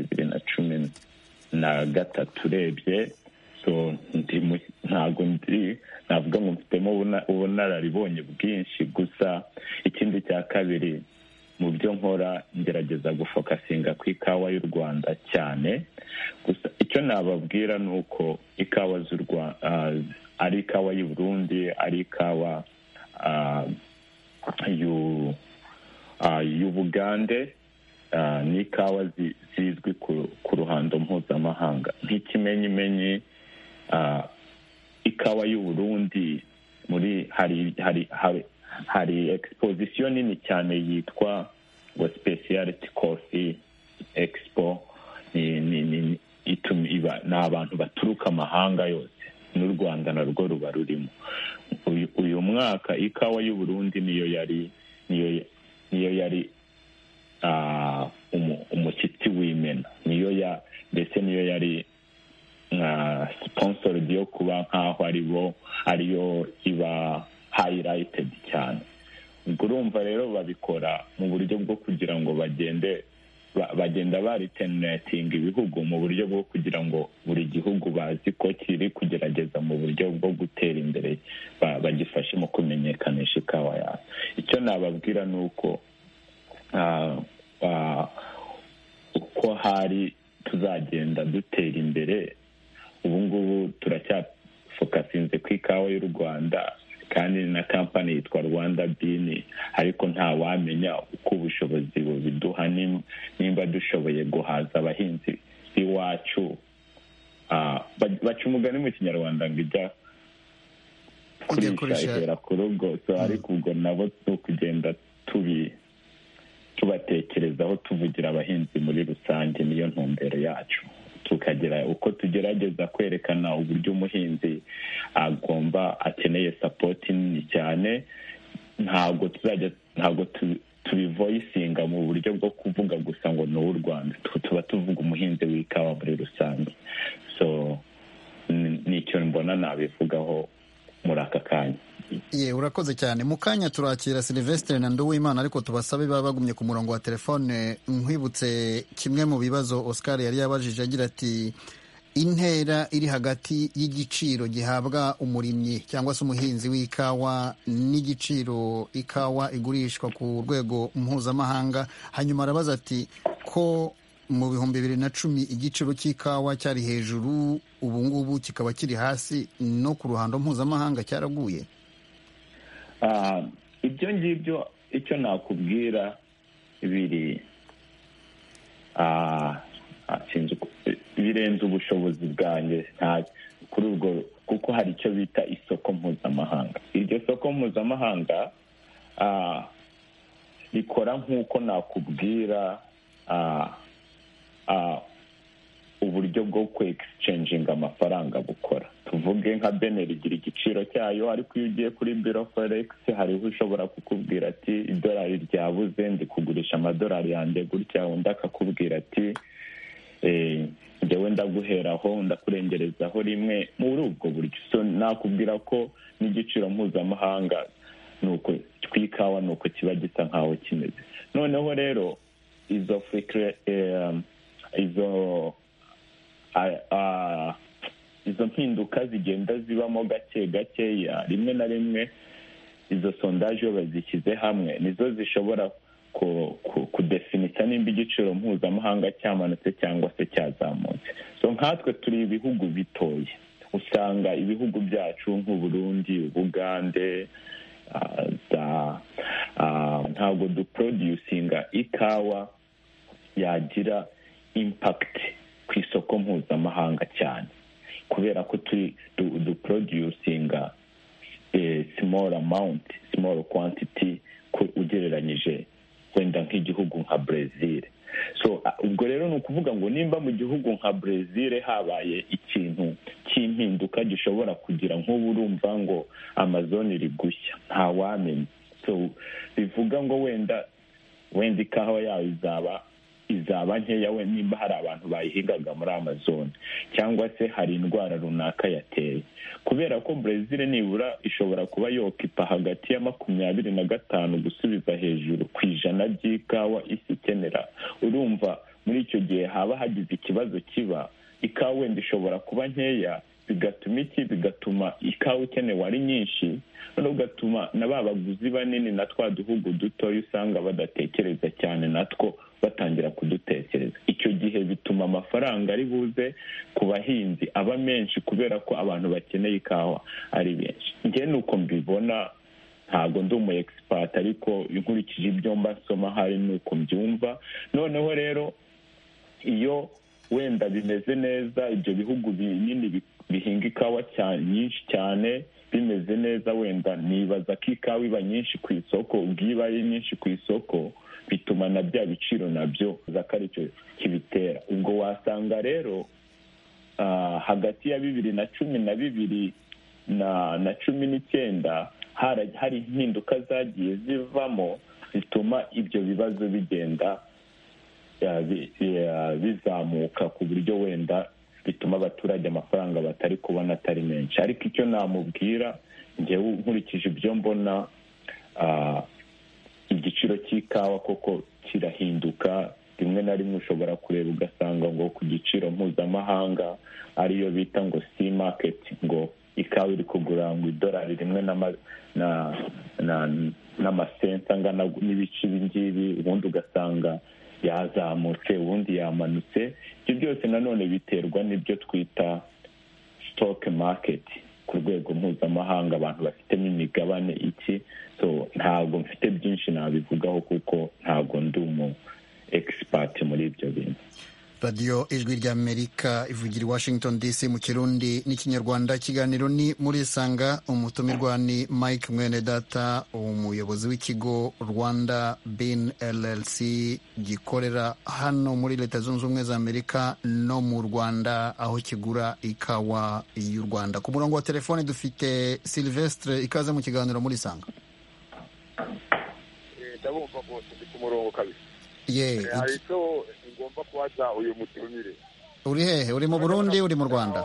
2013 urebye, so ntabwo navuga ngo mfitemo ubunararibonye bwinshi. Gusa ikindi cya kabiri, mu byo nkora ngerageza gufokasinga ku ikawa y'u Rwanda cyane. Gusa icyo nababwira ni uko ikawa z'u Rwanda ari ikawa y'u Burundi, ari ikawa y'Ubugande, ni ikawa zizwi ku ruhando mpuzamahanga. Nk'ikimenyimenyi, ikawa y'u Burundi hari exposition nini cyane yitwa ngo Specialty Coffee Expo. Ni abantu baturuka amahanga yose, n'u Rwanda narwo ruba rurimo. Uyu mwaka ikawa y'u Burundi niyo yari umushyitsi w'imena, ndetse niyo yari sponsored yo kuba nkaho ariyo iba highlighted cyane. Urumva rero babikora mu buryo bwo kugira ngo bagenda baritenatinga ibihugu mu buryo bwo kugira ngo buri gihugu bazi ko kiri kugerageza mu buryo bwo gutera imbere, bagifashe mu kumenyekanisha ikawa yawe. Icyo nababwira ni uko uko hari tuzagenda dutera imbere. Ubu ngubu turacyafokasinze ku ikawa y'u Rwanda, kandi na kampani yitwa Rwanda Bean, ariko nta wamenya uko ubushobozi bubiduha nimba dushoboye guhaza abahinzi iwacu. Baca umugani mu Kinyarwanda ngo ijya kurisha ihera ku rugo, ariko ubwo nabo kugenda tubatekerezaho, tuvugira abahinzi muri rusange. Niyo ntumbero yacu, tukagira uko tugerageza kwerekana uburyo umuhinzi akeneye support nini cyane. Ntabwo tubivoyisinga mu buryo bwo kuvuga gusa ngo ni uw'u Rwanda, tuba tuvuga umuhinzi w'ikawa muri rusange. So nicyo mbona nabivugaho muri aka kanya. Urakoze cyane. Mu kanya turakira Sylvestre na Nduwimana, ariko tubasabe baba bagumye ku murongo wa telefone. Nkwibutse kimwe mu bibazo Oscar yari yabajije agira ati intera iri hagati y'igiciro gihabwa umurimyi cyangwa se umuhinzi w'ikawa n'igiciro ikawa igurishwa ku rwego mpuzamahanga. Hanyuma arabaza ati ko mu 2010 igiciro cy'ikawa cyari hejuru, ubu ngubu kikaba kiri hasi, no ku ruhando mpuzamahanga cyaraguye? Ibyo ngibyo icyo nakubwira biri birenze ubushobozi bwanjye kuri urwo, kuko hari icyo bita isoko mpuzamahanga. Iryo soko mpuzamahanga rikora nk'uko nakubwira uburyo bwo ku-exchanginga amafaranga bukora. Tuvuge nka Beneri igira igiciro cyayo, ariko iyo ugiye kuri Bureau Forex hariho ushobora kukubwira ati idolari ryabuze, ndi kugurisha amadolari yanjye gutya, undi akakubwira ati njyewe ndaguheraho, ndakurengerezaho rimwe, muri ubwo buryo. So nakubwira ko n'igiciro mpuzamahanga nuko tw'ikawa nuko kiba gisa nkaho kimeze. Noneho rero izo mpinduka zigenda zibamo gake gakeya, rimwe na rimwe izo sondaje iyo bazishyize hamwe nizo zishobora kudefinita nimba igiciro mpuzamahanga cyamanutse cyangwa se cyazamutse. So nkatwe turi ibihugu bitoya, usanga ibihugu byacu nk'Uburundi, Ubugande, ntabwo duproducinga ikawa yagira impact ku isoko mpuzamahanga cyane, kubera ko duproducinga small amount, small quantity ugereranyije wenda nk'igihugu nka Brazil. So ubwo rero ni ukuvuga ngo nimba mu gihugu nka Brazil habaye ikintu cy'impinduka gishobora kugira nk'ubu urumva ngo Amazon iri gushya, ntawamenya. So bivuga ngo wenda ikawa yawe izaba nkeya we nimba hari abantu bayihingaga muri Amazon, cyangwa se hari indwara runaka yateye, kubera ko Brazil nibura ishobora kuba yokipa hagati ya 25 gusubiza hejuru ku ijana by'ikawa isi ikenera. Urumva muri icyo gihe haba hagize ikibazo kiba, ikawa wenda ishobora kuba nkeya, bigatuma ikawa ikenewe ari nyinshi, no gatuma na babaguzi banini na twa duhugu dutoya usanga badatekereza cyane natwo batangira kudutekereza. Icyo gihe bituma amafaranga ari buze ku bahinzi aba menshi, kubera ko abantu bakeneye ikawa ari benshi. Njye nuko mbibona, ntabwo ndi umu expert, ariko inkurikije ibyo mba nsoma hari nuko mbyumva. Noneho rero iyo wenda bimeze neza, ibyo bihugu binini bihinga ikawa nyinshi cyane bimeze neza, wenda nibaza ko ikawa iba nyinshi ku isoko. Ubwo ari nyinshi ku isoko bituma na bya biciro nabyo zakari cyo kibitera. Ubwo wasanga rero hagati ya 2012 na 2019 hari impinduka zagiye zivamo zituma ibyo bibazo bigenda bizamuka ku buryo wenda bituma abaturage amafaranga batari kubona atari menshi. Ariko icyo namubwira njyewe nkurikije ibyo mbona, igiciro cy'ikawa koko kirahinduka. Rimwe na rimwe ushobora kureba ugasanga ngo ku giciro mpuzamahanga ariyo bita ngo sea market, ngo ikawa iri kugura ngo idolari rimwe n'amasenta angana n'ibice ibingibi, ubundi ugasanga yazamutse ubundi yamanutse. Ibyo byose nanone biterwa n'ibyo twita stock market ku rwego mpuzamahanga, abantu bafitemo imigabane iki. So ntabwo mfite byinshi nabivugaho kuko ntabwo ndi umu expert muri ibyo bintu. Radio Ijwi ry'Amerika ivugira i Washington DC mu Kirundi n'Ikinyarwanda. Ikiganiro ni muri Sanga. Umutumirwa ni Mike Mwenedata, umuyobozi w'ikigo Rwanda Bean LLC gikorera hano muri Leta Zunze Ubumwe za Amerika no mu Rwanda, aho kigura ikawa y'u Rwanda. Ku murongo wa telefone dufite Sylvestre, ikaze mu kiganiro muri Sanga. Ndabumva bose. ku murongo kabisa. Hari icyo ngomba kubaza uyu mutumire. Uri hehe? Uri mu Burundi, uri mu Rwanda?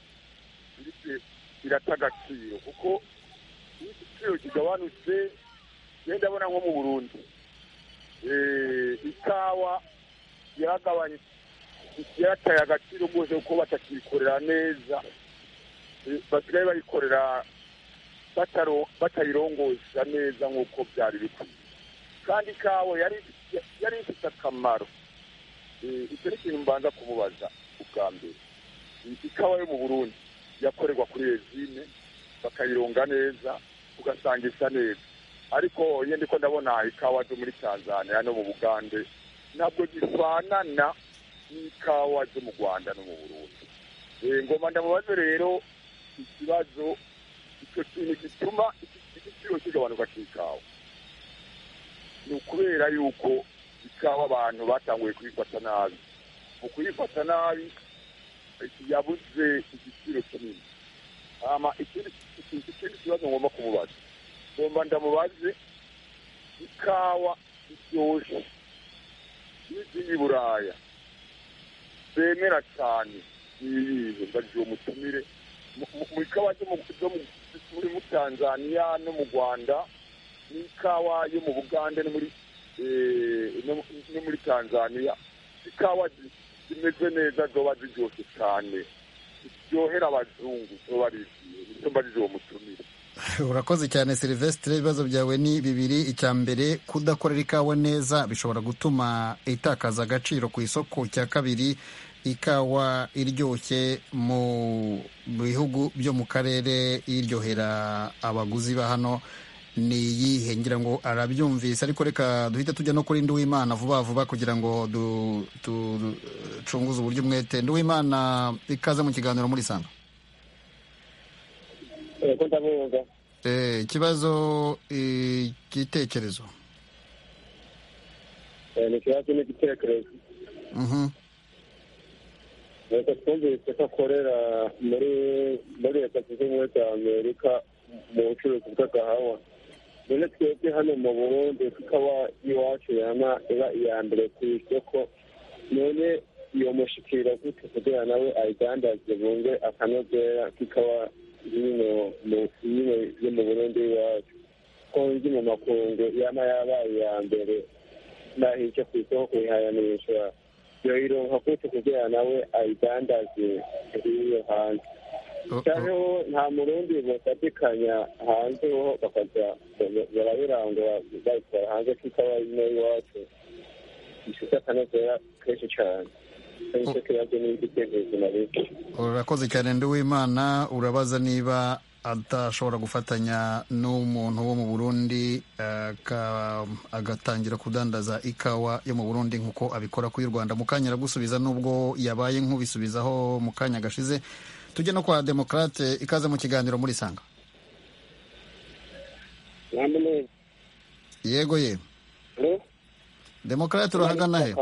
Irata agaciro kuko igiciro kigabanutse genda abona nko mu Burundi. Ikawa yaragabanye, yarataye agaciro rwose kuko batakikorera neza, basigaye bayikorera batayirongoza neza nk'uko byari bikwiye, kandi ikawa yari ifite akamaro. Icyo ni ikintu mbanza kumubaza ubwa mbere. Ikawa yo mu Burundi yakorerwa kuri rezine, bakayironga neza, ugasanga isa neza, ariko iyo ndiko ndabona ikawa zo muri Tanzania no mu Bugande ntabwo gifanana n'ikawa zo mu Rwanda no mu Burundi. Ngoma ndamubaze rero ikibazo, icyo kintu gituma igiciro kigabanuka cy'ikawa ni ukubera yuko ikawa abantu batanguye kuyifata nabi. Mu kuyifata nabi yabuze igiciro kinini. Ikindi kibazo ngomba kumubaza, ngomba ndamubaze ikawa iryoshye n'izindi Buraya bemera cyane n'iyihe? Mbaje uwo mutumire mu ikawa zo muri Tanzania no mu Rwanda n'ikawa yo mu Bugande no muri Tanzania, ikawa zimeze neza zoba ziryoshye cyane ziryohera abazungu zoba riziye. nicyo mbaje uwo mutumire. Urakoze cyane Silvestre, ibibazo byawe ni bibiri. icya mbere, kudakorera ikawa neza bishobora gutuma itakaza agaciro ku isoko. cya kabiri, ikawa iryoshye mu bihugu byo mu karere iryohera abaguzi ba hano ni iyihe? Ngira ngo arabyumvise, ariko reka duhite tujya no kuri Nduwimana vuba vuba kugira ngo ducunguze uburyo umwete. Nduwimana, ikaze mu kiganiro muri Sanga. Ikibazo, igitekerezo? Ni ikibazo n'igitekerezo. Leta twumvise ko akorera muri Leta Zunze Ubumwe za Amerika mu bucuruzi bw'agahawa. None twebwe hano mu Burundi tukaba iwacu yama iba iya mbere ku isoko, none iyo mushikira gute kugira nawe ayidandaze bunge akanogera kikaba yo mu Burundi iwacu? Ko nzi mu makungu yama yabaye iya mbere nahica ku isoko kuyihayanisha, yoyironka gute kugira nawe ayidandaze iyo hanze? Cyangwa nta Murundi bofatikanya hanze ho bakaza barabirangura bayitwara hanze kikaba ino iwacu gifite akanozera kenshi cyane. Urakoze cyane Nduwimana. Urabaza niba adashobora gufatanya n'umuntu wo mu Burundi agatangira kudandaza ikawa yo mu Burundi nk'uko abikora kuri Rwanda. Mu kanya aragusubiza nubwo yabaye nk'ubisubizaho mu kanya gashize. Tujye no kwa Demokrate. Ikaze mu kiganiro muri Sanga. Yego ye Demokrate, urahagana he?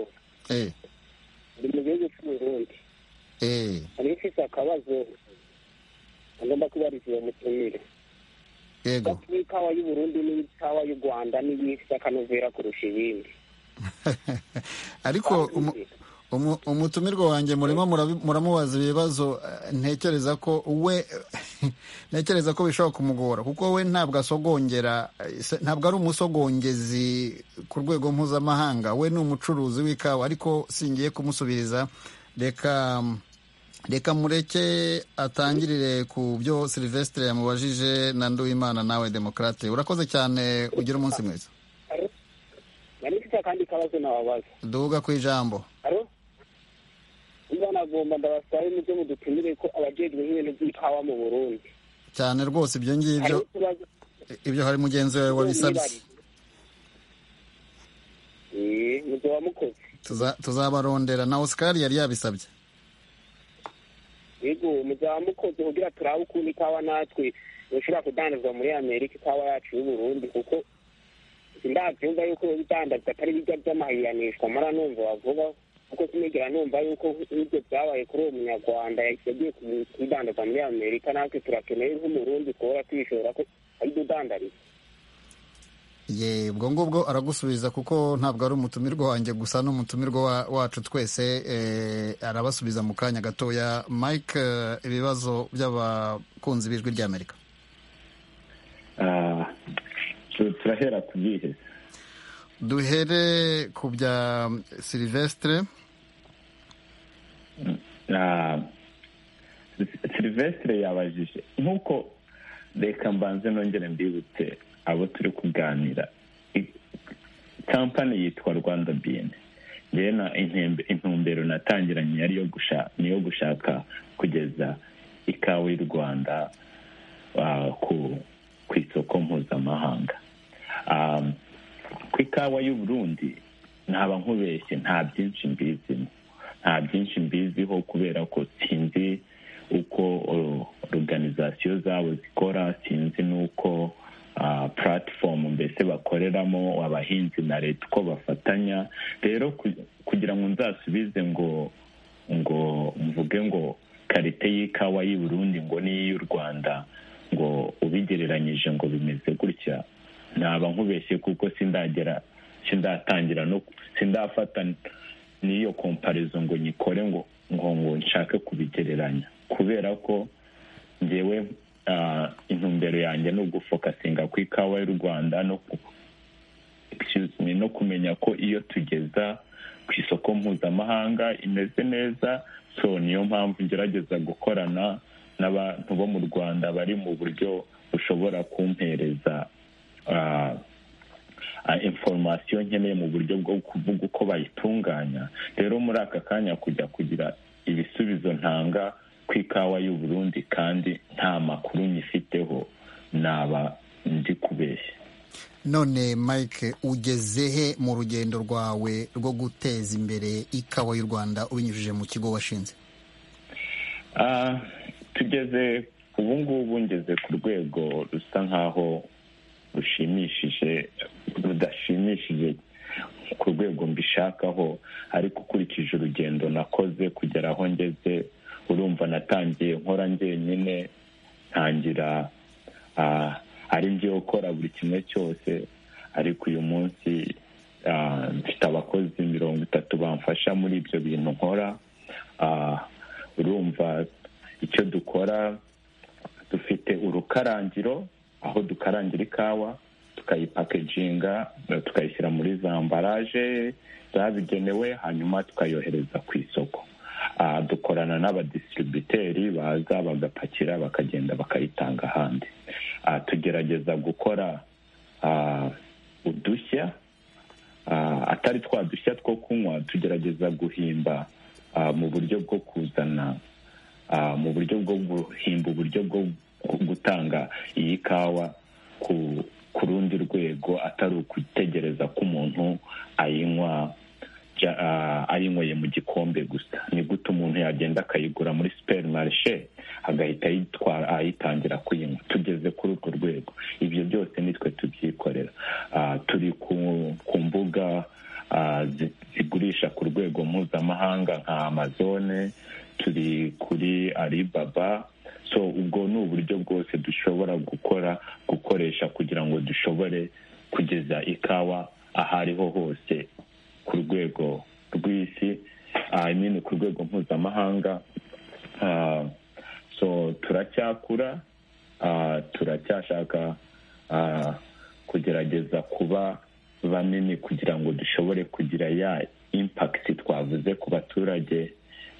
Ndi mu gihugu cy'Uburundi. Hari ufite akabazo agomba kubariza uwo mutumire. Yego. Ikawa y'Uburundi n'ikawa y'u Rwanda n'ibifite akanovera kurusha ibindi. Ariko umutumirwa wanjye murimo muramubaza ibibazo, ntekereza ko bishobora kumugora kuko we ntabwo asogongera, ntabwo ari umusogongezi ku rwego mpuzamahanga. We ni umucuruzi w'ikawa, ariko singiye kumusubiriza. Reka mureke atangirire ku byo Silvestre yamubajije na Nduwimana. Nawe Demokrate, urakoze cyane, ugira umunsi mwiza. Nifite kandi kabazo nababaza. Duga ku ijambo. Nagomba ndabasabe mujye mudutumire ko abajejwe nk'ibintu by'ikawa mu Burundi. Cyane rwose, ibyo ngibyo ibyo hari mugenzi wawe wabisabye. Muzo wamukoze. Tuzabarondera na Oscar yari yabisabye. Yego, muzo wamukoze kugira turabe ukuntu ikawa natwe ushobora kudandazwa muri Amerika, ikawa yacu y'u Burundi, kuko ndabyumva yuko bidandaza atari bijya by'amahiranishwa mara numva bavuga, kuko sinigera numva yuko ibyo byabaye kuri uwo munyarwanda yagiye kubidandaza muri Amerika. Natwe turakeneye nk'umurundi kuba twishora ko ari dudandariza. ye ubwo ngubwo aragusubiza kuko ntabwo ari umutumirwa wanjye gusa n'umutumirwa wacu twese arabasubiza mu kanya gatoya. Mike, ibibazo by'abakunzi b'ijwi ry'Amerika turahera ku bihe? Duhere ku bya Silvestre. Silvestre yabajije nk'uko, reka mbanze nongere mbibutse abo turi kuganira. Kampani yitwa Rwanda Bean. Njyewe intumbero natangiranye niyo gushaka kugeza ikawa y'u Rwanda ku isoko mpuzamahanga. Ku ikawa y'u Burundi ntaba nkubeshye, nta byinshi mbiziho kubera ko sinzi uko organization zabo zikora, sinzi nuko platform mbese bakoreramo abahinzi na leta uko bafatanya. Rero kugira ngo nzasubize ngo mvuge ngo karite y'ikawa y'u Burundi ngo n'iy'u Rwanda ngo ubigereranyije ngo bimeze gutya, ntaba nkubeshye kuko sindatangira no sindafata n'iyo comparison ngo nyikore ngo nshake kubigereranya, kubera ko njyewe intumbero yanjye no gufokasinga ku ikawa y'u Rwanda no kumenya ko iyo tugeza ku isoko mpuzamahanga imeze neza. So niyo mpamvu ngerageza gukorana n'abantu bo mu Rwanda bari mu buryo bushobora kumpereza information nkeneye mu buryo bwo kuvuga uko bayitunganya. Rero muri aka kanya kujya kugira ibisubizo ntanga ku ikawa y'u Burundi kandi nta makuru nyifiteho, naba ndi kubeshya. None Mike, ugeze he mu rugendo rwawe rwo guteza imbere ikawa y'u Rwanda ubinyujije mu kigo washinze? Tugeze ubu ngubu ngeze ku rwego rusa nkaho rudashimishije ku rwego mbishakaho, ariko ukurikije urugendo nakoze kugera aho ngeze, urumva natangiye nkora njyenyine, ntangira ari njye ukora buri kimwe cyose, ariko uyu munsi mfite abakozi 30 bamfasha muri ibyo bintu nkora. Urumva icyo dukora, dufite urukarangiro aho dukarangira ikawa, tukayipakeginga, tukayishyira muri za ambaraje zabigenewe, hanyuma tukayohereza ku isoko. Dukorana n'abadistributeri baza bagapakira bakagenda bakayitanga ahandi. Tugerageza gukora udushya, atari twa dushya two kunywa, tugerageza guhimba mu buryo bwo kuzana mu buryo bwo guhimba uburyo bwo gutanga iyi kawa ku rundi rwego, atari ukutegereza ko umuntu ayinyweye mu gikombe gusa. Ni gute umuntu yagenda akayigura muri supermarché agahita ayitangira kuyinywa? Tugeze kuri urwo rwego. Ibyo byose nitwe tubyikorera. Turi ku mbuga zigurisha ku rwego mpuzamahanga nka Amazon, turi kuri Alibaba. So ubwo ni uburyo bwose dushobora gukoresha kugira ngo dushobore kugeza ikawa ahariho hose ku rwego rw'isi, ku rwego mpuzamahanga. So turacyakura, turacyashaka kugerageza kuba banini kugira ngo dushobore kugira ya impact twavuze ku baturage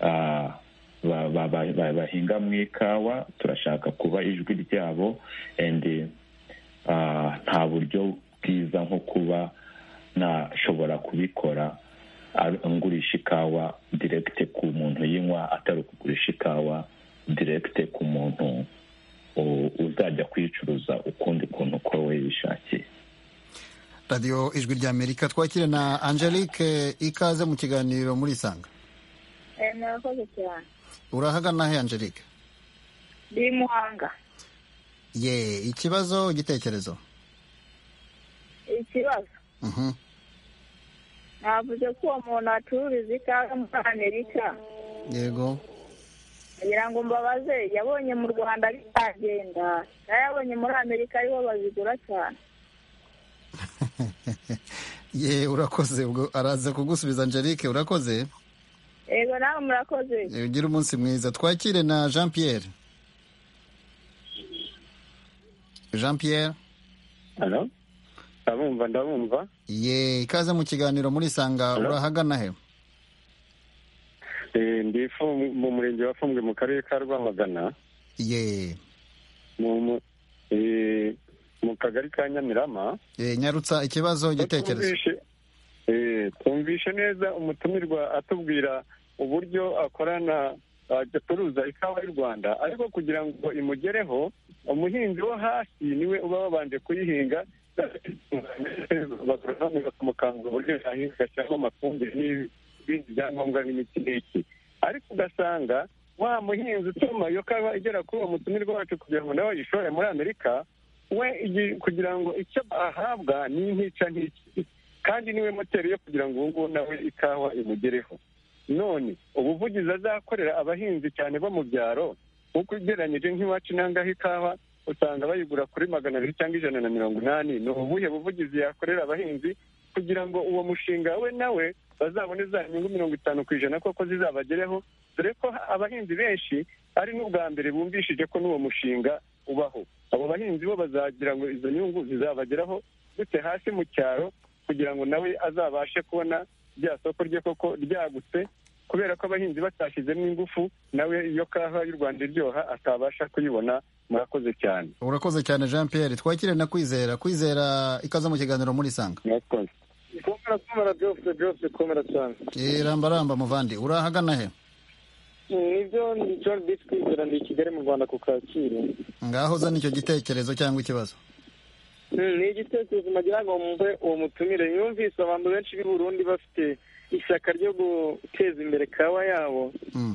bahinga mu ikawa. Turashaka kuba ijwi ryabo, and nta buryo bwiza nko kuba nashobora kubikora ngurisha ikawa direct ku muntu yinywa, atari ukugurisha ikawa direct ku muntu uzajya kuyicuruza ukundi kuntu uko we yishakiye. Radio Ijwi ry'Amerika, twakire na Angelique. Ikaze mu kiganiro muri Sanga. Murakoze cyane. Urahagana he Angelique? Ndi Muhanga. Ikibazo igitekerezo? Ikibazo navuze ko uwo muntu acururiza ikawa muri Amerika. Yego. Kugira ngo mbabaze, yabonye mu Rwanda bitagenda, yabonye muri Amerika ariho bazigura cyane. ye urakoze, ubwo araza kugusubiza. Angelique urakoze. Yego nawe murakoze. Ugire umunsi mwiza. Twakire na Jean Pierre. Jean Pierre. Halo, ndabumva. Ye, ikaze mu kiganiro muri Sanga. Urahagana he? Ndi mu murenge wa Fumbwe mu karere ka Rwamagana. Ye. Mu kagari ka Nyamirama. Nyarutsa ikibazo igitekerezo. Twumvishe neza umutumirwa atubwira uburyo akorana agacuruza ikawa y'u Rwanda, ariko kugira ngo imugereho umuhinzi wo hasi niwe uba wabanje kuyihinga, bakamukangura uburyo yahinga agashyiramo amafumbire n'ibindi byangombwa n'imiti n'iki, ariko ugasanga wa muhinzi utuma iyo kawa igera kuri uwo mutumirwa wacu kugira ngo nawe ayishore muri Amerika, we kugira ngo icyo ahabwa ni intica nk'iki, kandi niwe moteri yo kugira ngo ubu ngubu nawe ikawa imugereho. None ubuvugizi azakorera abahinzi cyane bo mu byaro, nk'uko ugereranyije nk'iwacu nangaho ikawa usanga bayigura kuri 200 cyangwa 180, ni ubuhe buvugizi yakorera abahinzi kugira ngo uwo mushinga we nawe bazabone za nyungu 50% koko zizabagereho, dore ko abahinzi benshi ari n'ubwa mbere bumvishije ko n'uwo mushinga ubaho. Abo bahinzi bo bazagira ngo izo nyungu zizabageraho gute hasi mu cyaro, kugira ngo nawe azabashe kubona rya soko rye koko ryagutse, kubera ko abahinzi batashyizemo ingufu, nawe iyo kawa y'u Rwanda iryoha atabasha kuyibona. Murakoze cyane. Urakoze cyane Jean Pierre. Twakire na Kwizera ikaza mu kiganiro muri Sanga. Murakoze. Komera cyane. Ramba muvandi, urahagana he? Nibyo ni John Kwizera, ndi Kigali mu Rwanda ku Kacyiru. Ngaho zana icyo gitekerezo cyangwa ikibazo. Ni igitekerezo nagira ngo mumve uwo mutumire. Yumvise abantu benshi b'i Burundi bafite ishyaka ryo guteza imbere kawa yabo.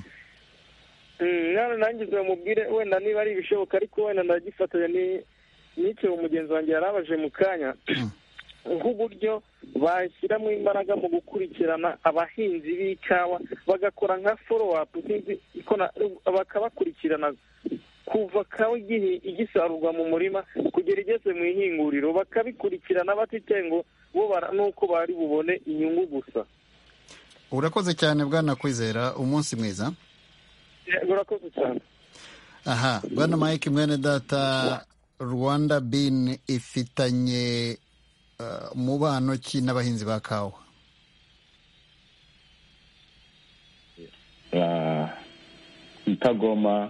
None nanjye mubwire wenda niba ari ibishoboka, ariko wenda ndagifatanya n'icyo umugenzi wanjye yarabaje mu kanya, nk'uburyo bashyiramo imbaraga mu gukurikirana abahinzi b'ikawa, bagakora nka follow up, bakabakurikirana kuva kawa igihe igisarurwa mu murima kugera igeze mu ihinguriro, bakabikurikirana batite ngo bo nuko bari bubone inyungu gusa. Urakoze cyane bwana Kwizera, umunsi mwiza. Urakoze cyane. Aha, bwana Mike mwene data, Rwanda Bean ifitanye mubano ki n'abahinzi ba kawa? Itagoma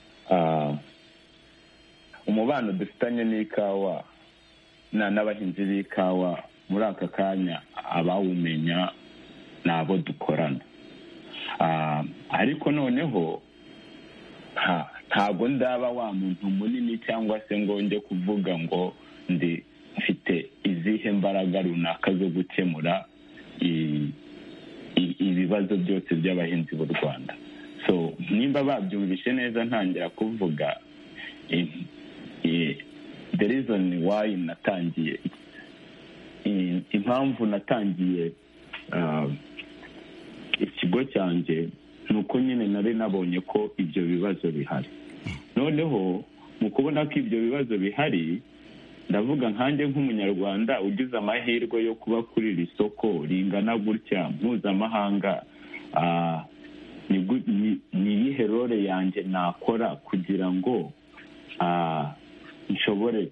umubano dufitanye n'ikawa n'abahinzi b'ikawa muri aka kanya abawumenya nabo dukorana, ariko noneho ntabwo ndaba wa muntu munini cyangwa se ngo njye kuvuga ngo mfite izihe mbaraga runaka zo gukemura ibibazo byose by'abahinzi b'u Rwanda. So nimba babyumvishe neza, ntangira kuvuga the reason why natangiye, impamvu natangiye ikigo cyanjye ni uko nyine nari nabonye ko ibyo bibazo bihari. Noneho mu kubona ko ibyo bibazo bihari, ndavuga nkanjye nk'umunyarwanda ugize amahirwe yo kuba kuri iri soko ringana gutya mpuzamahanga, ni iyihe role yanjye nakora kugira ngo nshobore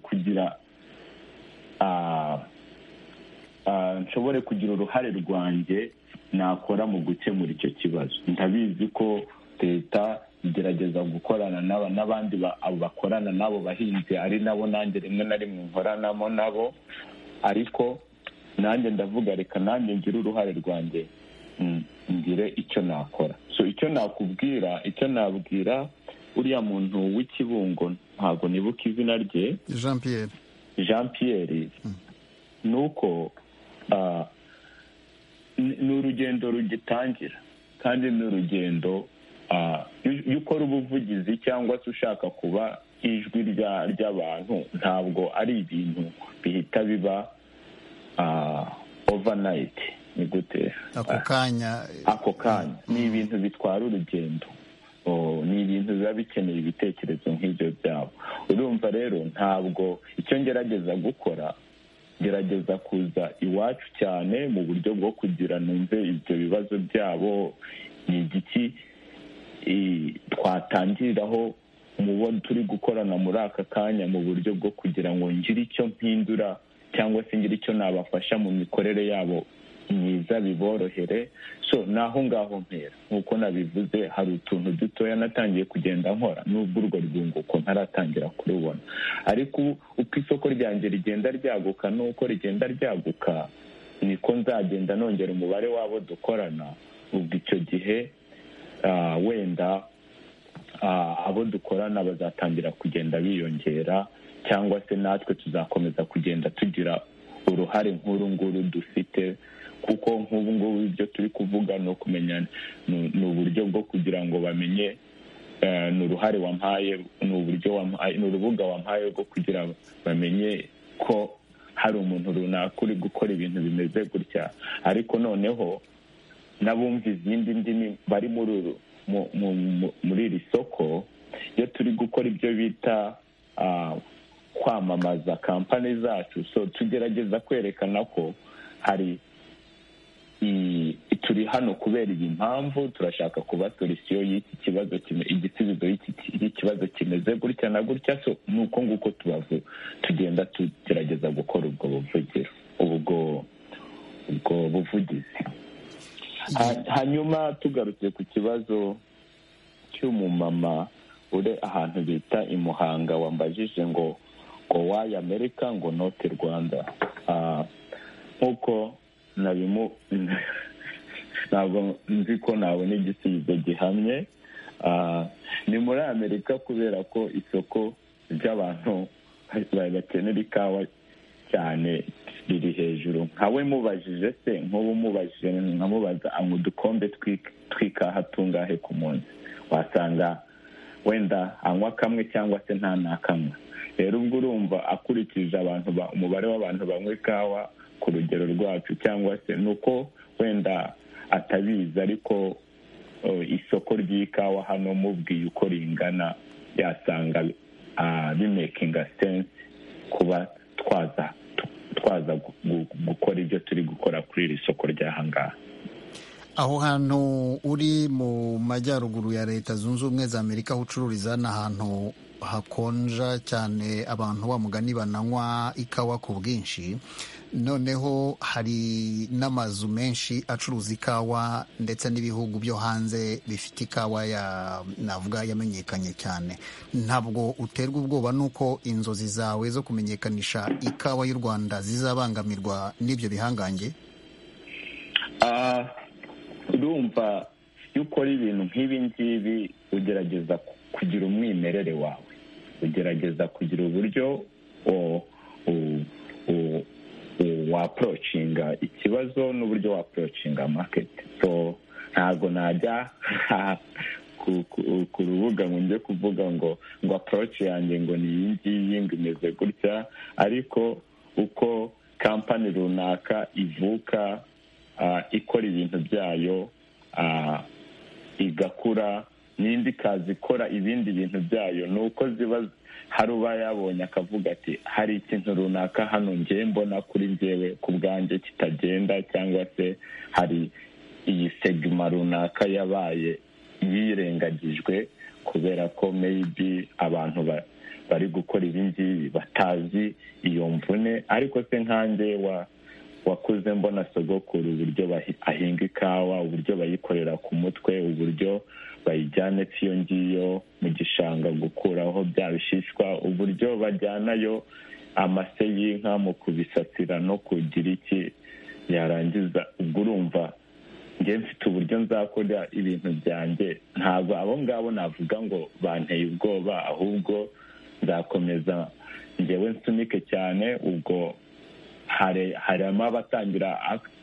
kugira uruhare rwanjye nakora mu gukemura icyo kibazo. Ndabizi ko leta igerageza gukorana n'abandi bakorana n'abo bahinzi, ari nabo nanjye rimwe na rimwe nkoranamo nabo, ariko nanjye ndavuga reka nanjye ngire uruhare rwanjye, ngire icyo nakora. So icyo nabwira uriya muntu w'Ikibungo, ntabwo nibuka izina rye, Jean Pierre, ni uko ni urugendo rugitangira, kandi ni urugendo iyo ukora ubuvugizi cyangwa se ushaka kuba ijwi ry'abantu, ntabwo ari ibintu bihita biba overnight. Ni gute ako kanya ni ibintu bitwara urugendo, ni ibintu biba bikeneye ibitekerezo nk'ibyo byabo. Urumva rero, ntabwo icyo ngerageza gukora gerageza kuza iwacu cyane mu buryo bwo kugira numve ibyo bibazo byabo, ni igiki twatangiriraho mu turi gukorana muri aka kanya mu buryo bwo kugira ngo ngire icyo mpindura cyangwa se ngire icyo nabafasha mu mikorere yabo myiza biborohere. So naho ngaho mpera nk'uko nabivuze, hari utuntu dutoya natangiye kugenda nkora n'ubwo urwo rwunguko ntaratangira kurubona, ariko uko isoko ryanjye rigenda ryaguka n'uko rigenda ryaguka niko nzagenda nongera umubare w'abo dukorana. ubwo icyo gihe wenda abo dukorana bazatangira kugenda biyongera, cyangwa se natwe tuzakomeza kugenda tugira uruhare nk'uru nguru dufite, kuko nk'ubu ngubu ibyo turi kuvuga ni ukumenya, ni uburyo bwo kugira ngo bamenye, ni uruhare wampaye, ni urubuga wampaye rwo kugira bamenye ko hari umuntu runaka uri gukora ibintu bimeze gutya. Ariko noneho n'abumva izindi ndimi bari muri iri soko, iyo turi gukora ibyo bita kwamamaza kampani zacu, so tugerageza kwerekana ko hari turi hano kubera iyi mpamvu, turashaka kuba solisiyo y'iki kibazo, igisubizo y'ikibazo kimeze gutya na gutya. So ni uko nguko tugenda tugerageza gukora ubwo buvugiro, ubwo buvugizi. Hanyuma tugarutse ku kibazo cy'umumama uri ahantu bita i Muhanga, wambajije ngo why America, ngo not Rwanda. Nk'uko ntabwo nzi ko nabona igisubizo gihamye. Ni muri Amerika kubera ko isoko ry'abantu bakenera ikawa cyane riri hejuru. Nkawe mubajije se, nk'ubu mubajije nkamubaza anywa udukombe tw'ikawa tungahe ku munsi, wasanga wenda anywa kamwe cyangwa se nta nakamwe. Rero ubwo urumva akurikije umubare w'abantu banywa ikawa ku rugero rwacu, cyangwa se nuko wenda atabizi, ariko isoko ry'ikawa hano mubwiye uko ringana yasanga bimakinga sense kuba twaza gukora ibyo turi gukora kuri iri soko ry'ahangaha. Aho hantu uri mu majyaruguru ya Leta Zunze Ubumwe za Amerika aho ucururiza, ni ahantu hakonja cyane, abantu wa mugani bananywa ikawa ku bwinshi. Noneho hari n'amazu menshi acuruza ikawa, ndetse n'ibihugu byo hanze bifite ikawa navuga yamenyekanye cyane. Ntabwo uterwa ubwoba nuko inzozi zawe zo kumenyekanisha ikawa y'u Rwanda zizabangamirwa n'ibyo bihangange? Urumva iyo ukora ibintu nk'ibi ngibi ugerageza kugira umwimerere wawe, ugerageza kugira uburyo waapproachinga ikibazo n'uburyo waapproachinga market. So ntabwo najya ku rubuga ngo njye kuvuga ngo approach yanjye ngo ni iyi ngiyi ngo imeze gutya, ariko uko kampani runaka ivuka ikora ibintu byayo igakura, n'indi kazi ikora ibindi bintu byayo, ni uko ziba hari uba yabonye akavuga ati hari ikintu runaka hano ngiye mbona kuri njyewe ku bwanjye kitagenda, cyangwa se hari iyi segima runaka yabaye yirengagijwe kubera ko maybe abantu bari gukora ibi ngibi batazi iyo mvune. Ariko se nkanjye wakuze mbona sogokuru uburyo ahinga ikawa, uburyo bayikorera ku mutwe, uburyo bayijyana iyo ngiyo mu gishanga gukuraho bya bishishwa, uburyo bajyanayo amase y'inka mu kubisasira no kugira iki yarangiza. Ubwo urumva njye mfite uburyo nzakora ibintu byanjye. Ntabwo abo ngabo navuga ngo banteye ubwoba, ahubwo nzakomeza njyewe nsunike cyane. Ubwo harimo abatangira,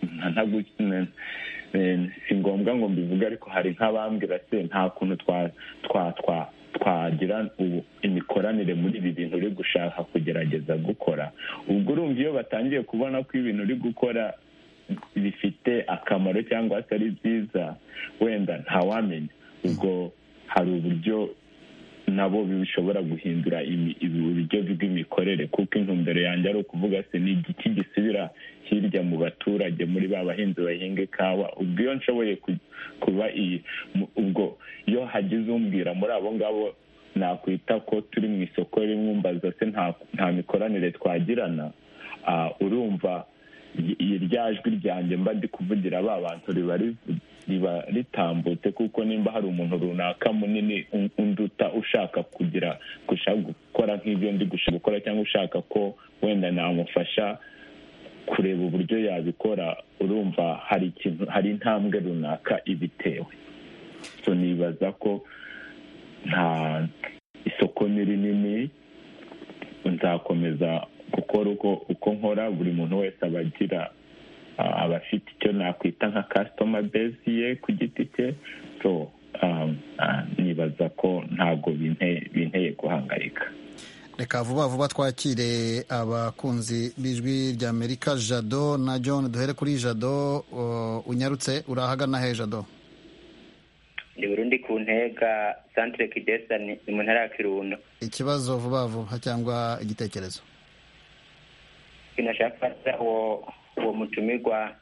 si ngombwa ngo mbivuge, ariko hari nk'abambwira se nta kuntu twagira imikoranire muri ibi bintu uri gushaka kugerageza gukora. Ubwo urumva iyo batangiye kubona ko ibintu uri gukora bifite akamaro cyangwa se ari byiza, wenda ntawamenya. Ubwo hari uburyo nabo bishobora guhindura uburyo bw'imikorere, kuko intumbero yanjye ari ukuvuga se ni igiki gisubira hirya mu baturage muri ba bahinzi bahinga ikawa. ubwo iyo nshoboye kuba ubwo iyo hagize umbwira muri abo ngabo nakwita ko turi mu isoko rimwe, umbaza se nta mikoranire twagirana, urumva irya jwi ryanjye mba ndi kuvugira ba bantu riba ritambutse, kuko nimba hari umuntu runaka munini unduta ushaka gushaka gukora nk'ibyo ndi gushaka gukora, cyangwa ushaka ko wenda namufasha kureba uburyo yabikora, urumva hari intambwe runaka ibitewe. so nibaza ko nta isoko ni rinini, nzakomeza gukora uko nkora. Buri muntu wese aba afite icyo nakwita nka customer base ye ku giti cye, so nibaza ko ntabwo binteye guhangayika. reka vuba twakire abakunzi b'ijwi ry'Amerika. Jado na John, duhere kuri Jado. Unyarutse, urahagana he Jado? Ndi Burundi ku Ntega Centre Kidesa, ni mu ntara ya Kirundo. Ikibazo vuba cyangwa igitekerezo? Kinashaka uwo mutumirwa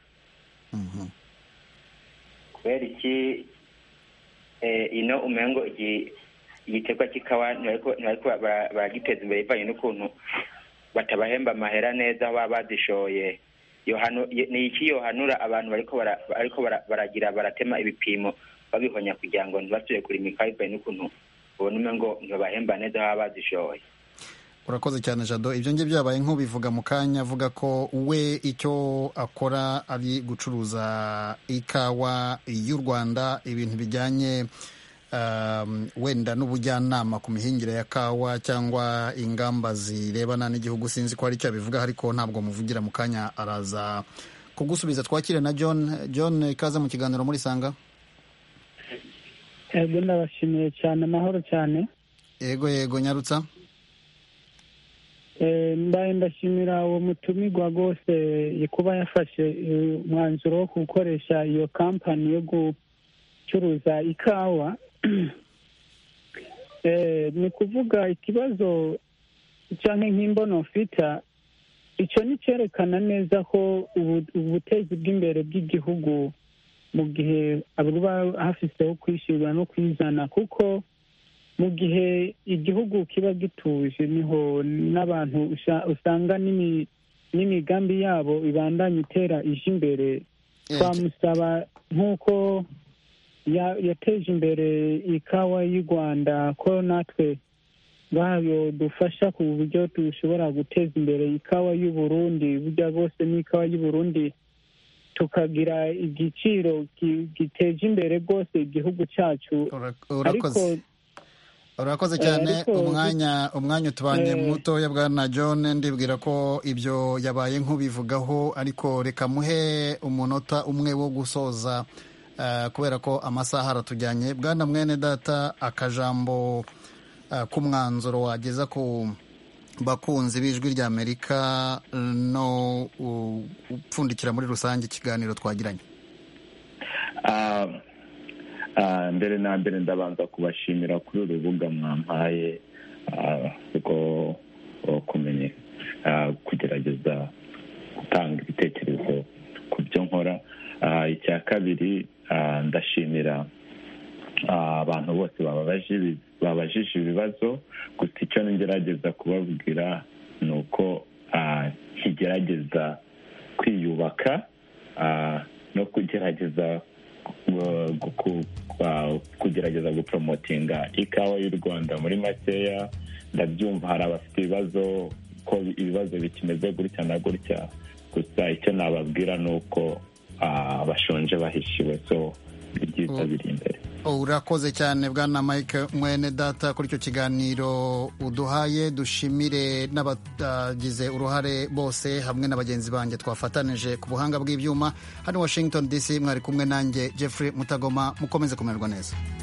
kubera iki ino umengo igiterwa cy'ikawa ntibariko baragiteza imbere bivanye n'ukuntu batabahemba amahera neza aho baba bazishoye. Ni iki yohanura abantu bariko baratema ibipimo babihonya kugira ngo ntibasubire kurima ikawa bivanye n'ukuntu ubona umengo ntibabahemba neza aho baba bazishoye? Urakoze cyane Jado. Ibyo ngibyo byabaye nk'ubivuga mu kanya, avuga ko we icyo akora ari gucuruza ikawa y'u Rwanda, ibintu bijyanye wenda n'ubujyanama ku mihingire ya kawa cyangwa ingamba zirebana n'igihugu. Sinzi ko hari icyo abivuga, ariko ntabwo muvugira mu kanya, araza kugusubiza. Twakire na John, ikaze mu kiganiro muri Sanga. Yego, ndabashimiye cyane. Amahoro cyane. Yego nyarutsa. Ndashimira uwo mutumirwa rwose kuba yafashe umwanzuro wo gukoresha iyo kampani yo gucuruza ikawa. Ni kuvuga ikibazo cyangwa nk'imbono ufita, icyo ni cyerekana neza ko ubutezi bw'imbere bw'igihugu mu gihe buba hafiseho kwishyurwa no kwizana, kuko mu gihe igihugu kiba gituje niho n'abantu usanga n'imigambi yabo ibandanya itera ije imbere. Twamusaba nk'uko yateje imbere ikawa y'u Rwanda ko natwe bayo dufasha ku buryo dushobora guteza imbere ikawa y'u Burundi. Burya rwose n'ikawa y'u Burundi tukagira igiciro giteje imbere rwose igihugu cyacu. Urakoze cyane. umwanya utubanye mutoya bwana John, ndibwira ko ibyo yabaye nk'ubivugaho, ariko reka muhe umunota umwe wo gusoza kubera ko amasaha aratujyanye. Bwana mwene data, akajambo k'umwanzuro wageza ku bakunzi b'ijwi ry'Amerika no upfundikira muri rusange ikiganiro twagiranye. Mbere na mbere ndabanza kubashimira kuri uru rubuga mwampaye rwo kumenya kugerageza gutanga ibitekerezo ku byo nkora. Icya kabiri, ndashimira abantu bose babajije ibibazo, gusa icyo ngerageza kubabwira ni uko kigerageza kwiyubaka no kugerageza gupromotinga ikawa y'u Rwanda. Muri makeya, ndabyumva hari abafite ibibazo ko ibibazo bikimeze gutya na gutya, gusa icyo nababwira ni uko bashonje bahishiwe, so ibyiza biri imbere. Urakoze cyane bwana Mike mwene data kuri icyo kiganiro uduhaye. Dushimire n'abagize uruhare bose hamwe na bagenzi banjye twafatanije ku buhanga bw'ibyuma. Hano Washington DC mwari kumwe nanjye Jeffrey Mutagoma. Mukomeze kumererwa neza.